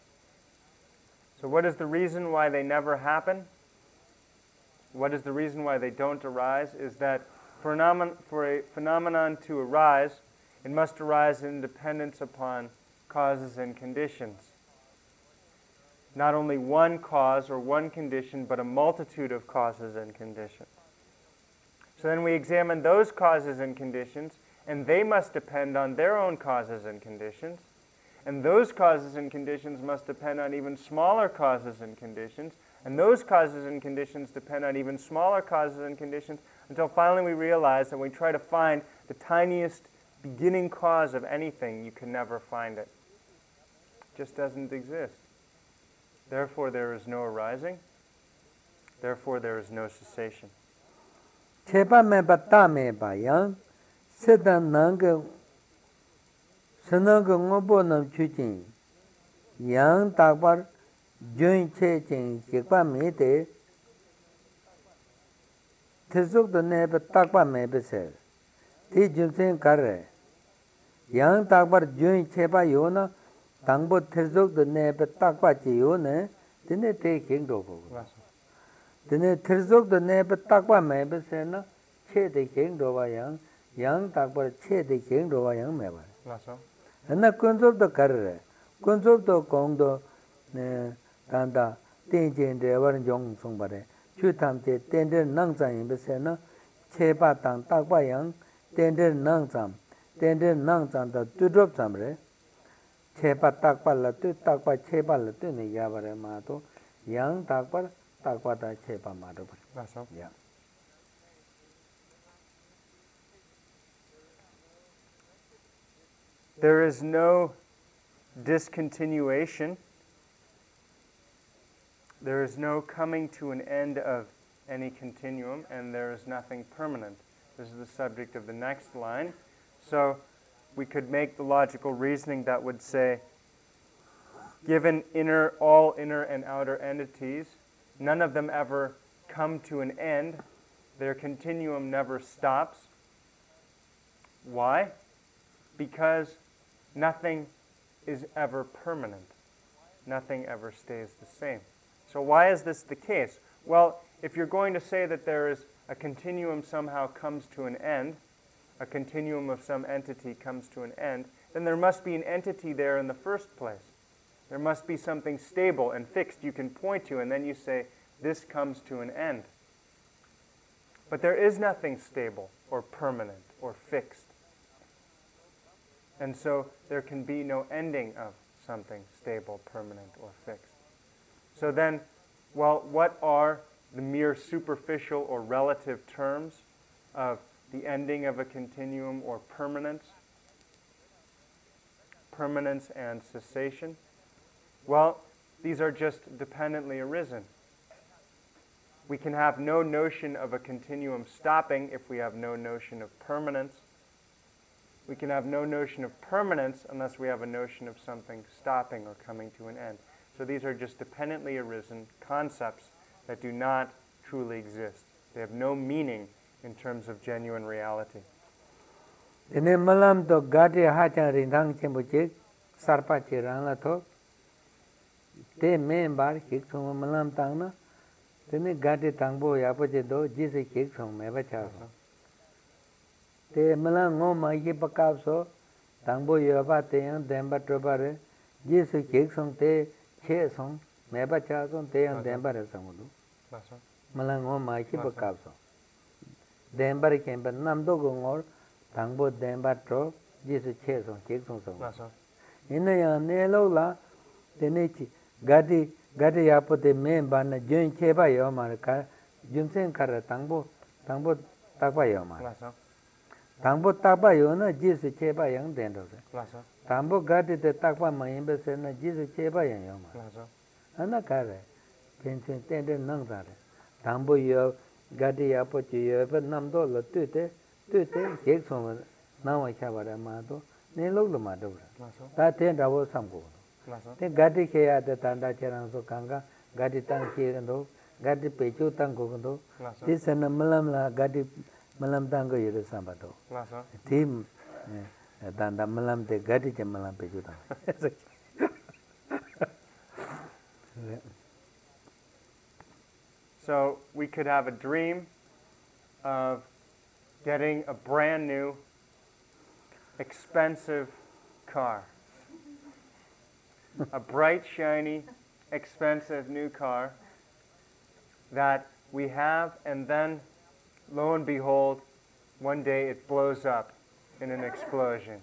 So what is the reason why they never happen? What is the reason why they don't arise? Is that for a phenomenon to arise, it must arise in dependence upon causes and conditions. Not only one cause or one condition, but a multitude of causes and conditions. So then we examine those causes and conditions, and they must depend on their own causes and conditions. And those causes and conditions must depend on even smaller causes and conditions. And those causes and conditions depend on even smaller causes and conditions until finally we realize that when we try to find the tiniest beginning cause of anything, you can never find it. It just doesn't exist. Therefore, there is no arising. Therefore, there is no cessation. Chepa me ba ta me ba yang sedan nang ge senang ge ngobo nam chu jin yang ta par jön che jin ge pa me de tesuk de ne ba ta pa me be se ti jun sen kar re yang ta par jön che pa yo na tang bo tesuk de ne ba ta pa ji yo ne tine te king do bo tine tesuk de ne ba ta pa me be se na che de king do ba yang ta par che de king do ba yang me ba na kunzup to kar re kunzup to kong do ne tanda ten jen de war jong song ba re chu tham che ten de nang zang yin be se na che pa tang tak pa yang ten de nang zam da tu drop zam re che pa tak pa la tu tak pa che pa la tu ne ya ba re ma to yang tak pa da che pa ma do ba ya There is no discontinuation. There is no coming to an end of any continuum, and there is nothing permanent. This is the subject of the next line. So we could make the logical reasoning that would say, given all inner and outer entities, none of them ever come to an end. Their continuum never stops. Why? Because nothing is ever permanent. Nothing ever stays the same. So why is this the case? Well, if you're going to say that there is a continuum somehow comes to an end, a continuum of some entity comes to an end, then there must be an entity there in the first place. There must be something stable and fixed you can point to, and then you say, this comes to an end. But there is nothing stable or permanent or fixed. And so there can be no ending of something stable, permanent, or fixed. So then, well, what are the mere superficial or relative terms of the ending of a continuum or permanence and cessation? Well, these are just dependently arisen. We can have no notion of a continuum stopping if we have no notion of permanence. We can have no notion of permanence unless we have a notion of something stopping or coming to an end. So these are just dependently arisen concepts that do not truly exist. They have no meaning in terms of genuine reality. Tene malam to gati hachang rindang chembuchik sarpa chirang la to te men bar hik song malam tang na tene gati tangbo yapo che do jise hik song me ba cha so te malam ngo ma ye pakap so tangbo yaba te yang demba troba re jise hik song te che song me ba cha so te yang demba re song du malam ngo ma ye pakap so demba re ken ba nam do go ngor tangbo demba tro jise che song hik song so ina ya ne lo la tene chi gati yapo te men ba na jön che ba yo ma ka jun sen kar tangbo tak ba yo ma tangbo tak ba yo na jise che ba yang den do se tangbo gati te tak ba ma yin be se na jise che ba yang yo ma ana ka re pen chen ten de nang da re tangbo yo gati yapo chi yo ba nam do lo tu te ke song na wa cha ba ra ma do ne lo lo ma do ra ta ten da wo sam ko te gati ke ya te tanda cherang so kanga gati tang ke ndo gati pechu tang ko ndo ti san malam la gati malam tang ko yere samba do ti tanda malam te gati che malam pechu tang So we could have a dream of getting a brand new expensive car. A bright, shiny, expensive new car that we have, and then, lo and behold, one day it blows up in an explosion.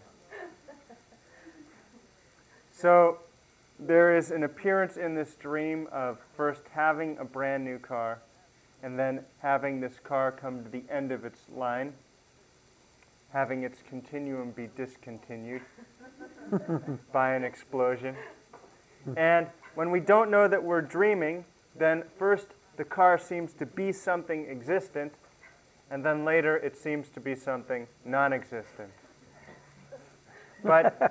So there is an appearance in this dream of first having a brand new car, and then having this car come to the end of its line, having its continuum be discontinued by an explosion. And when we don't know that we're dreaming, then first the car seems to be something existent, and then later it seems to be something non-existent. But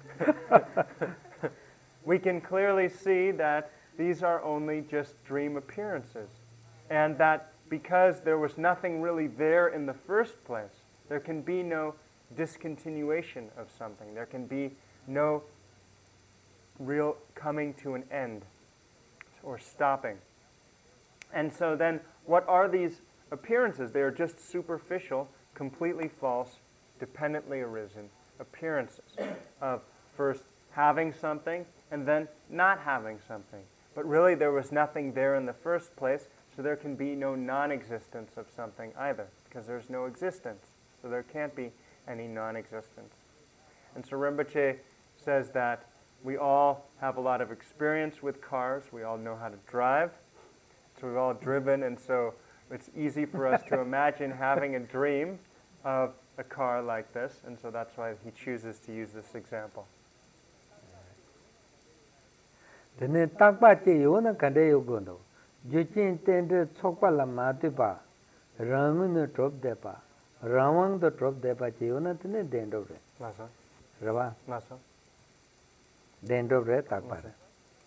we can clearly see that these are only just dream appearances, and that because there was nothing really there in the first place, there can be no discontinuation of something. There can be no real coming to an end or stopping. And so then, what are these appearances? They are just superficial, completely false, dependently arisen appearances of first having something and then not having something. But really there was nothing there in the first place, so there can be no non-existence of something either, because there's no existence. So there can't be any non-existence. And so Rinpoche says that we all have a lot of experience with cars. We all know how to drive. So we've all driven, and so it's easy for us to imagine having a dream of a car like this, and so that's why he chooses to use this example. Tene takpa che yo na kande yo gondo. Juchin tende chokpa la mati pa. Ramu ne drop de pa. Rawang the drop de pa che yo na tene dendo re. Lasa. Rava. Lasa. Dendo re takpa re.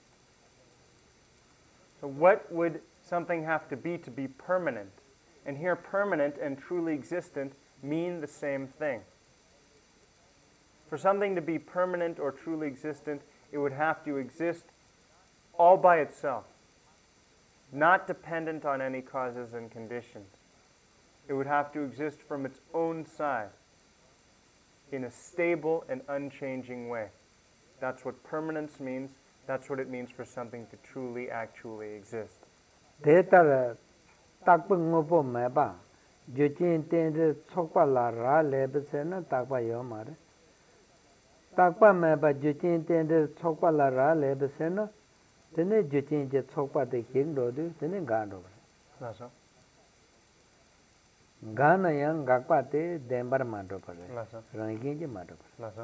So what would something have to be permanent? And here permanent and truly existent mean the same thing. For something to be permanent or truly existent, it would have to exist all by itself, not dependent on any causes and conditions. It would have to exist from its own side, in a stable and unchanging way. That's what permanence means. That's what it means for something to truly, actually exist. Tetara takpa ngopo meba. Juchin tende chokpa la ra lebe se na takpa yo mare. Takpa meba juchin tende chokpa la ra lebe se na tene juchin je chokpa de king do du tene gando. Lasa. Gana yang gakpa te dembar mando pare. Lasa. Rangin je mando pare. Lasa.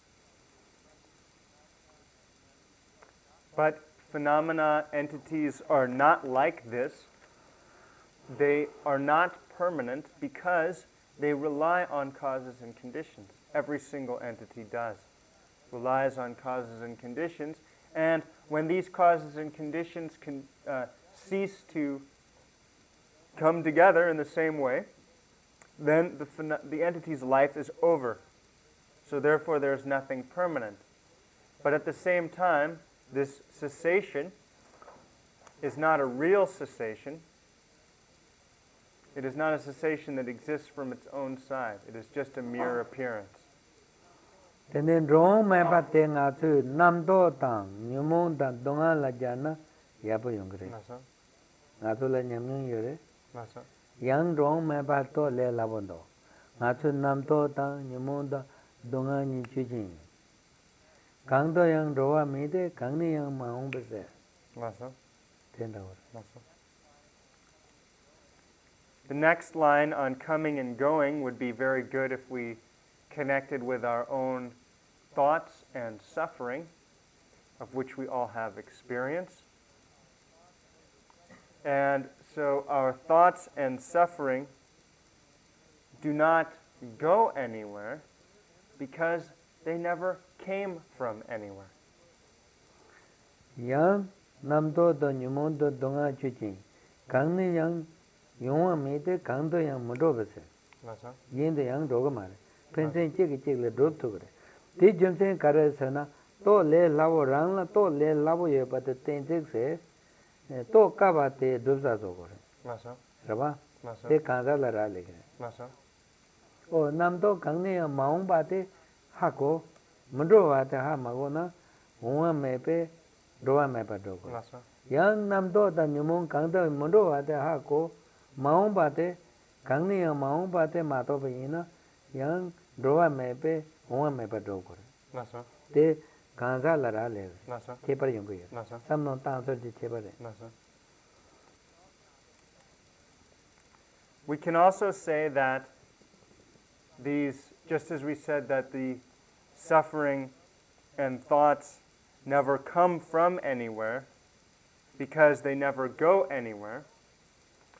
But phenomena, entities are not like this. They are not permanent because they rely on causes and conditions. Every single entity does. Relies on causes and conditions. And when these causes and conditions can cease to come together in the same way, then the entity's life is over. So therefore there's nothing permanent. But at the same time, this cessation is not a real cessation. It is not a cessation that exists from its own side. It is just a mere appearance. Tene rong me pa te nga tu nam do tang nyumong tang donga la jana yapo yung kre. Lasa. Nga tu la nyamung yore. Lasa. Yang rong me pa to le la bondo. Nga tu nam do tang nyumong tang donga nyi chu jing. Kang do yang rowa me de kang ni yang maung bese. Lasa. Tenda wore. Lasa. The next line on coming and going would be very good if we connected with our own thoughts and suffering, of which we all have experience. And so our thoughts and suffering do not go anywhere because they never came from anywhere. Yang nam do do nyumong do donga chu jing. Kang ni yang yongwa me de kang do yang mudo bese. Lasa. Yin de yang doga mare. Pensen chik le drop to kare. Ti jumsen kare sana to le lavo rang la to le lavo ye pa te ten chik se to ka ba te dubsa so kore. Lasa. Raba Lasa. te kanza la ra le kare. Lasa. O nam to kang ne maung ba te ha ko mudo ba te ha ma ko na hwa me pe doa me pa do ko. Lasa. Yang nam to ta nyumong kang to mudo ba te ha ko maung ba te kang ne maung ba te ma to ba yin na yang doa me pe hwa me pa do ko. Lasa. Te kanza la ra le. Lasa. Che par yung ko ye. Lasa. Sam no ta so che par. Lasa. We can also say that these, just as we said that the suffering and thoughts never come from anywhere because they never go anywhere,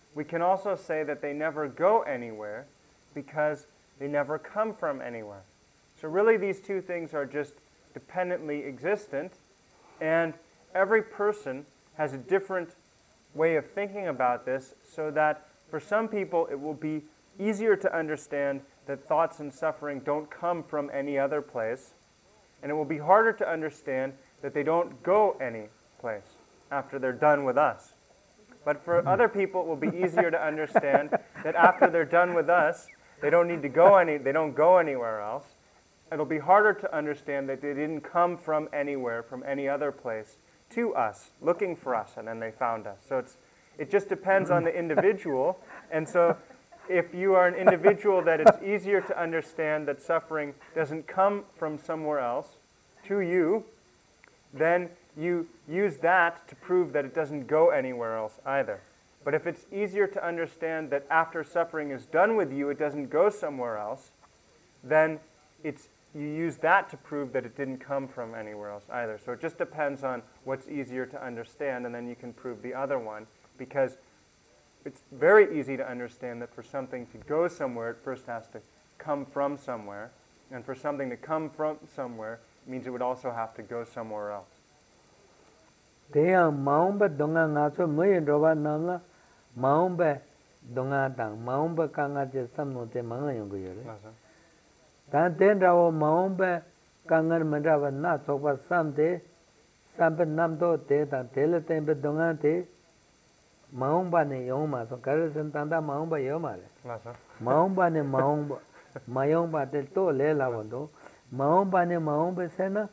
we can also say that they never go anywhere because they never come from anywhere. So really these two things are just dependently existent, and every person has a different way of thinking about this, so that for some people it will be easier to understand that thoughts and suffering don't come from any other place, and it will be harder to understand that they don't go any place after they're done with us. But for other people, it will be easier to understand that after they're done with us, they don't go anywhere else. It'll be harder to understand that they didn't come from anywhere, from any other place, to us, looking for us, and then they found us. So it just depends on the individual. And so if you are an individual that it's easier to understand that suffering doesn't come from somewhere else to you, then you use that to prove that it doesn't go anywhere else either. But if it's easier to understand that after suffering is done with you, it doesn't go somewhere else, then you use that to prove that it didn't come from anywhere else either. So it just depends on what's easier to understand, and then you can prove the other one, because it's very easy to understand that for something to go somewhere, it first has to come from somewhere, and for something to come from somewhere means it would also have to go somewhere else. Deyang maungba donga ngaso moyen roba namla maungba donga tang maungba kanga je samno te manga yong yore. Dan den rawo maungba kangar mandrava na sokpa samte sampe namdo te dan tele tempe donga te maungba ne yong ma so karasan tanda maungba yong ma le. Maungba ne maungba mayongba te to le la wando maungba ne maungba sena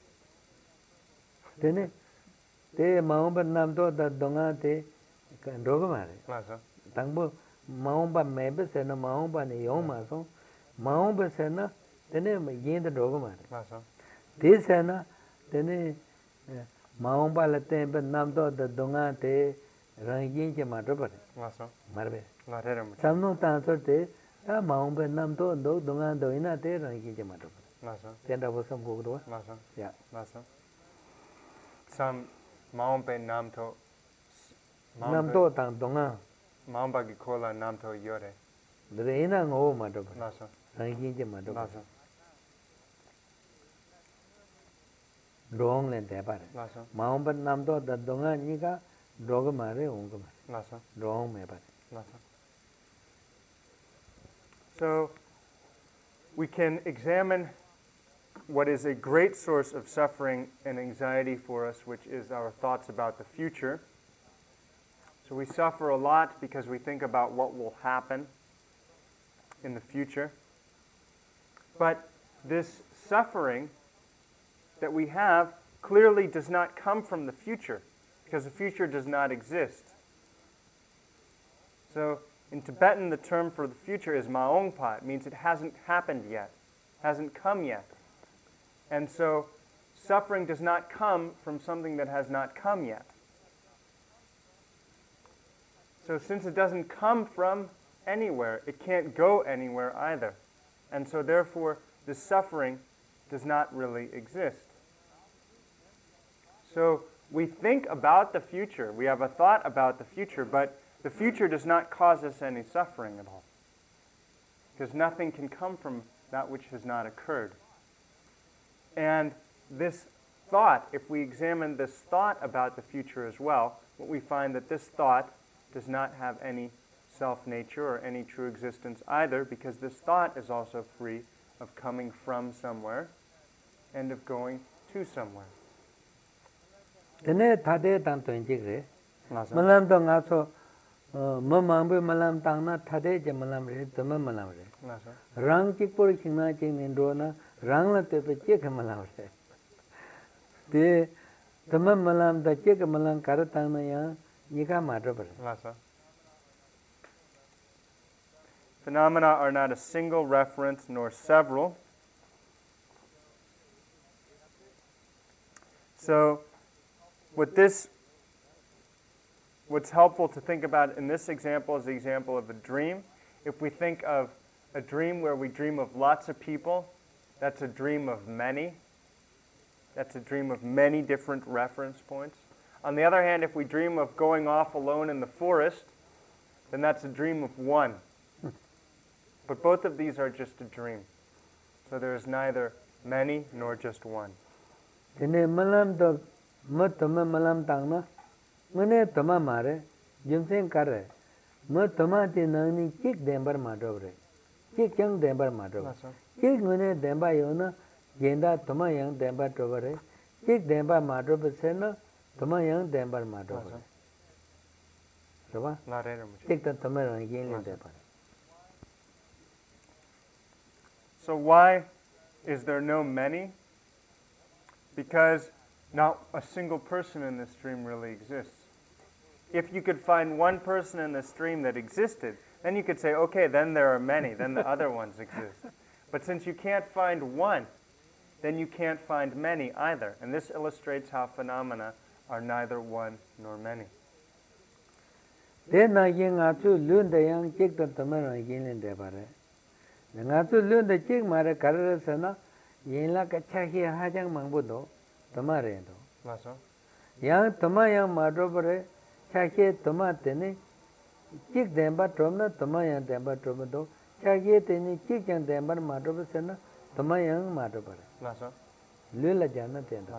tene te maungba namdo da donga te roga mare. Tangbo maungba mebe sena maungba ne yong ma so maungba sena tene yin da roga mare. Te sena tene maungba la tembe namdo da donga te rangin che ma roba marbe. Samno tanso te maungba namdo do donga do ina te rangin che ma roba. Tenda bo sam go do. Yeah. Some maungba namdo tang donga maungba gi kola namto yore. Dre ina ngo ma roba. Rangin che ma roba. Wrong len te pare. Maungba namdo da donga nika roga mare unga mare. Wrong me pare. So we can examine what is a great source of suffering and anxiety for us, which is our thoughts about the future. So we suffer a lot because we think about what will happen in the future. But this suffering that we have clearly does not come from the future, because the future does not exist. So in Tibetan, the term for the future is maongpa. It means it hasn't happened yet, hasn't come yet. And so suffering does not come from something that has not come yet. So since it doesn't come from anywhere, it can't go anywhere either. And so therefore, the suffering does not really exist. So we think about the future. We have a thought about the future, but the future does not cause us any suffering at all, because nothing can come from that which has not occurred. And this thought, if we examine this thought about the future as well, what we find that this thought does not have any self-nature or any true existence either, because this thought is also free of coming from somewhere and of going to somewhere. Tene thade tang tuanjik re. Malam to ngaso mamambe malam tang na thade je malam re, tama malam re. Rang chik por chingna ching nindo na rang la tepe chek malam re. Te tama malam da chek malam kar tang na ya nika matra pare. Phenomena are not a single reference nor several. So what's helpful to think about in this example is the example of a dream. If we think of a dream where we dream of lots of people, that's a dream of many. That's a dream of many different reference points. On the other hand, if we dream of going off alone in the forest, then that's a dream of one. But both of these are just a dream. So there is neither many nor just one. Tene malam to tama malam tangna mane tama mare jumsen kare tama te nani chik dembar madobre chik chang dembar madobre chik mane demba yona genda tama yang dembar tobare chik dembar madobre sena tama yang dembar madobre Raba chik ta tama yang yin dembar. So why is there no many? Because not a single person in this stream really exists. If you could find one person in the stream that existed, then you could say, okay, then there are many, then the other ones exist. But since you can't find one, then you can't find many either. And this illustrates how phenomena are neither one nor many. Then I learn the young chick that the man in the bare. Then I learn the chick mare karasana. Yinla kachahi hajang mangbudo, tamarendo. Yang tama yang madrobere, chahi tomatene, chik demba tromna, tamayang demba tromodo, chahi teni chik yang demba madrobesena, tamayang madrobere. Lula jana tenda.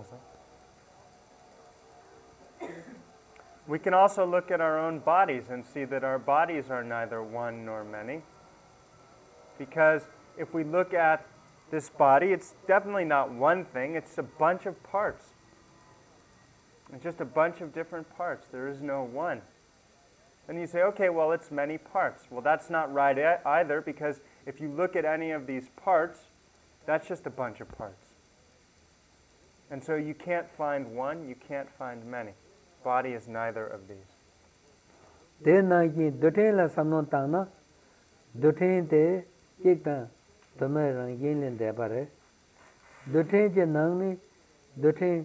We can also look at our own bodies and see that our bodies are neither one nor many. Because if we look at this body, it's definitely not one thing, it's a bunch of parts. It's just a bunch of different parts. There is no one. And you say, okay, well, it's many parts. Well, that's not right either, because if you look at any of these parts, that's just a bunch of parts. And so you can't find one, you can't find many. Body is neither of these. Then I get dotela samnotana, dotente, chikta. Tome rangin in the bare. Dote janangni, dote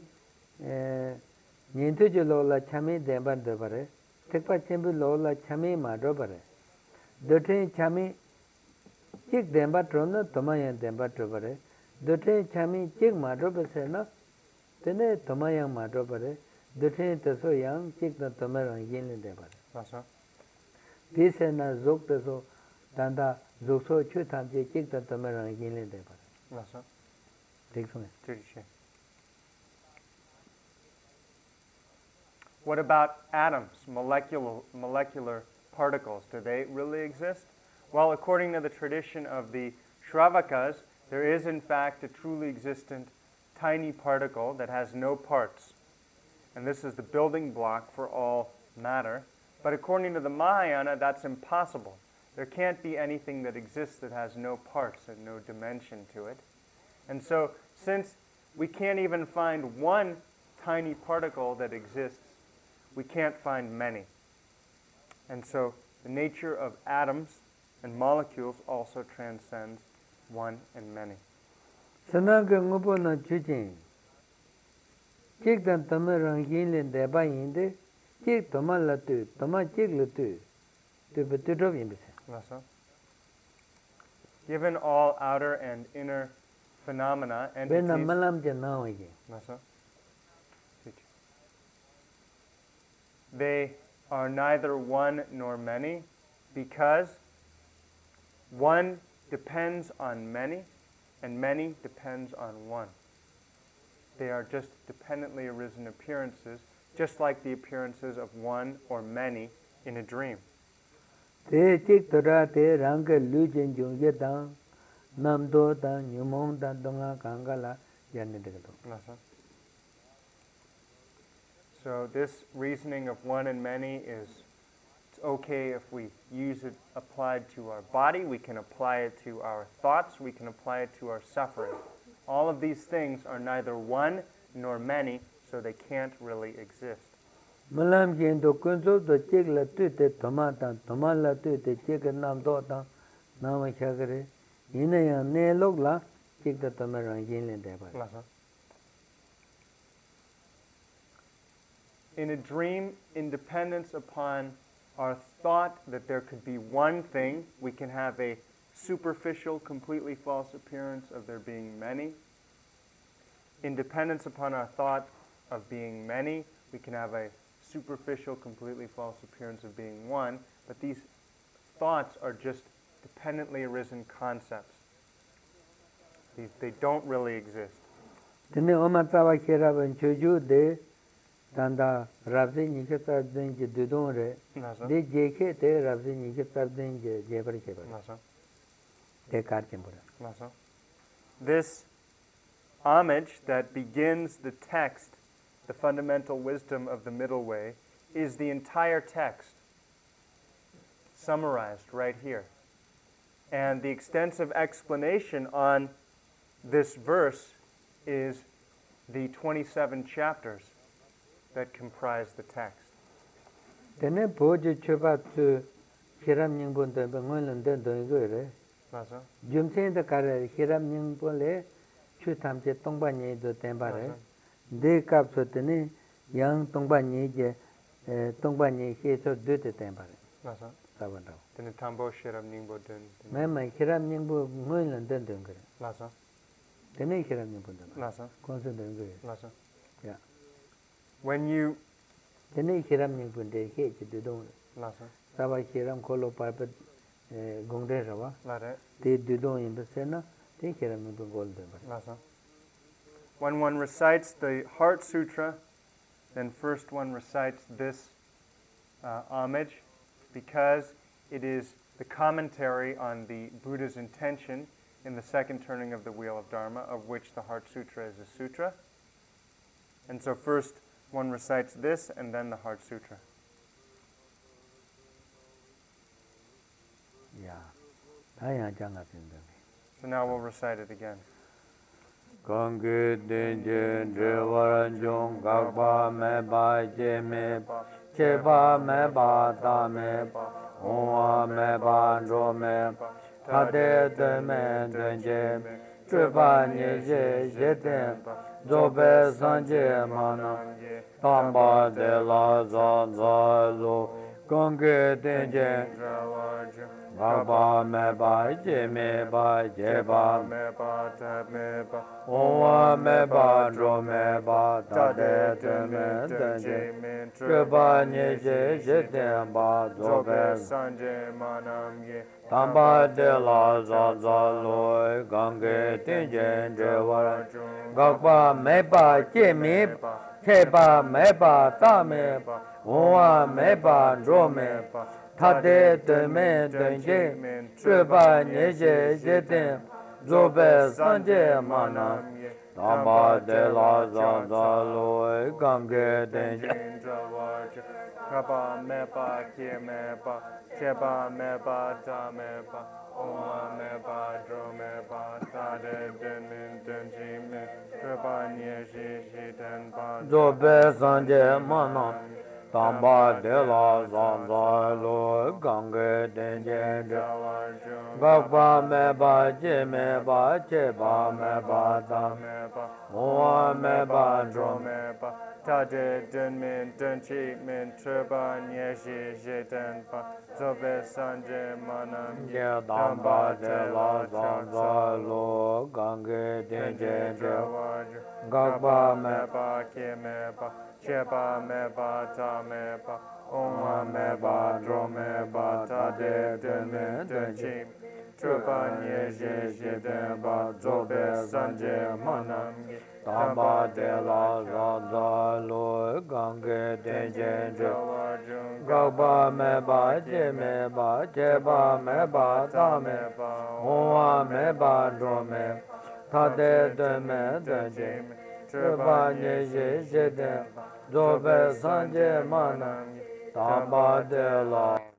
Nintu lola chami demba de bare. Tekpa chimbu lola chami madro bare. Dote chami chik demba trona, tomayan demba trovare. Dote chami chik madro besena, tene tomayang madro bare. Dote taso yang chik the tome rangin in the bare. This and a zok taso tanda. What about atoms, molecular particles? Do they really exist? Well, according to the tradition of the Shravakas, there is in fact a truly existent tiny particle that has no parts. And this is the building block for all matter. But according to the Mahayana, that's impossible. There can't be anything that exists that has no parts and no dimension to it. And so, since we can't even find one tiny particle that exists, we can't find many. And so, the nature of atoms and molecules also transcends one and many. Sanaga ngopo na chuchin. Chik dan tama rangin len deba yinde, chik tama latu, tama chik latu, tu betuto yimbise. Given all outer and inner phenomena, entities, they are neither one nor many, because one depends on many, and many depends on one. They are just dependently arisen appearances, just like the appearances of one or many in a dream. Te chik tora te rangka lu jen jung ye tang, nam do tang, nyumong tang, donga kanga la, yanni degato. So this reasoning of one and many is it's okay if we use it applied to our body, we can apply it to our thoughts, we can apply it to our suffering. All of these things are neither one nor many, so they can't really exist. Malam jen do kunso do chik la tu te toma la tu te chik nam do tang, nama chakare, ina yang ne lok la, chik ta toma rang jen le deba. In a dream, in dependence upon our thought that there could be one thing, we can have a superficial, completely false appearance of there being many. In dependence upon our thought of being many, we can have a superficial, completely false appearance of being one, but these thoughts are just dependently arisen concepts. They don't really exist. Tene oma tawa kiraban choju de tanda rabzi nikata denje dudon re de jeke te rabzi nikata denje jebar jebar de karchembura. This homage that begins the text, the fundamental wisdom of the middle way, is the entire text summarized right here. And the extensive explanation on this verse is the 27 chapters that comprise the text. Tene boju chobatu hiram ningbon de bengon den do gore. Jumsen de kare hiram ningbole chu tamche tongba ni do tembare. De kap so tene yang tongba ni je tongba ni he so de tembare. Sabanda. Tene tambo hiram ningbo den. Mema hiram ningbo ngon den gore. Lasa. Tene hiram ningbo den. Lasa. Konse den gore. Lasa. Yeah. When you tene hiram ningbo de he je dudon. Lasa. Saba hiram kolo parpet gongde rawa. Lare. Te dudon in besena te hiram ningbo gol de. Lasa. When one recites the Heart Sutra, then first one recites this homage, because it is the commentary on the Buddha's intention in the second turning of the Wheel of Dharma, of which the Heart Sutra is a sutra. And so first one recites this, and then the Heart Sutra. Yeah. So now we'll recite it again. Kange denje drewaranjong gagba meba jeme cheba meba dame owa meba drome tade deme denje cheba nyeje jete zobe sanje mana tamba de la zanzalo kange denje Baba meba jeme ba jeba Meba ta meba Owa meba dro meba tade teme denje Treba nyeje jeten ba zobe sanje manam ye Tamba de la zaza loy gange tenjen drewa Gagba meba jeme Cheba meba tame Owa meba dro meba Tade teme denje Treba nyeje jeten Zobe sanje mana Tamba de la zaza loy gange denje Kaba meba kye meba Cheba meba ta meba Oma meba dro meba Tade demin denji min Treba nyeje jiten ba Zobe sanje mana Tamba de la zaza loy gange denje Gagba meba jeme ba cheba meba ta Owa meba dro meba Tade den min den chi min Treba nyeje jiten ba Zobe sanje manam ye tamba de la zaza loy gange denje Gagba meba kye meba Cheba meba ta meba Oma meba dro meba Tade den min den chi Treba nyeje jiten ba Zobe sanje manam Tamba de la zaza loy gange denje Gagba meba jeme ba cheba meba ta meba Owa meba dro meba Tade deme denje Treba nyeje jeten Zobe sanje mana Tamba de la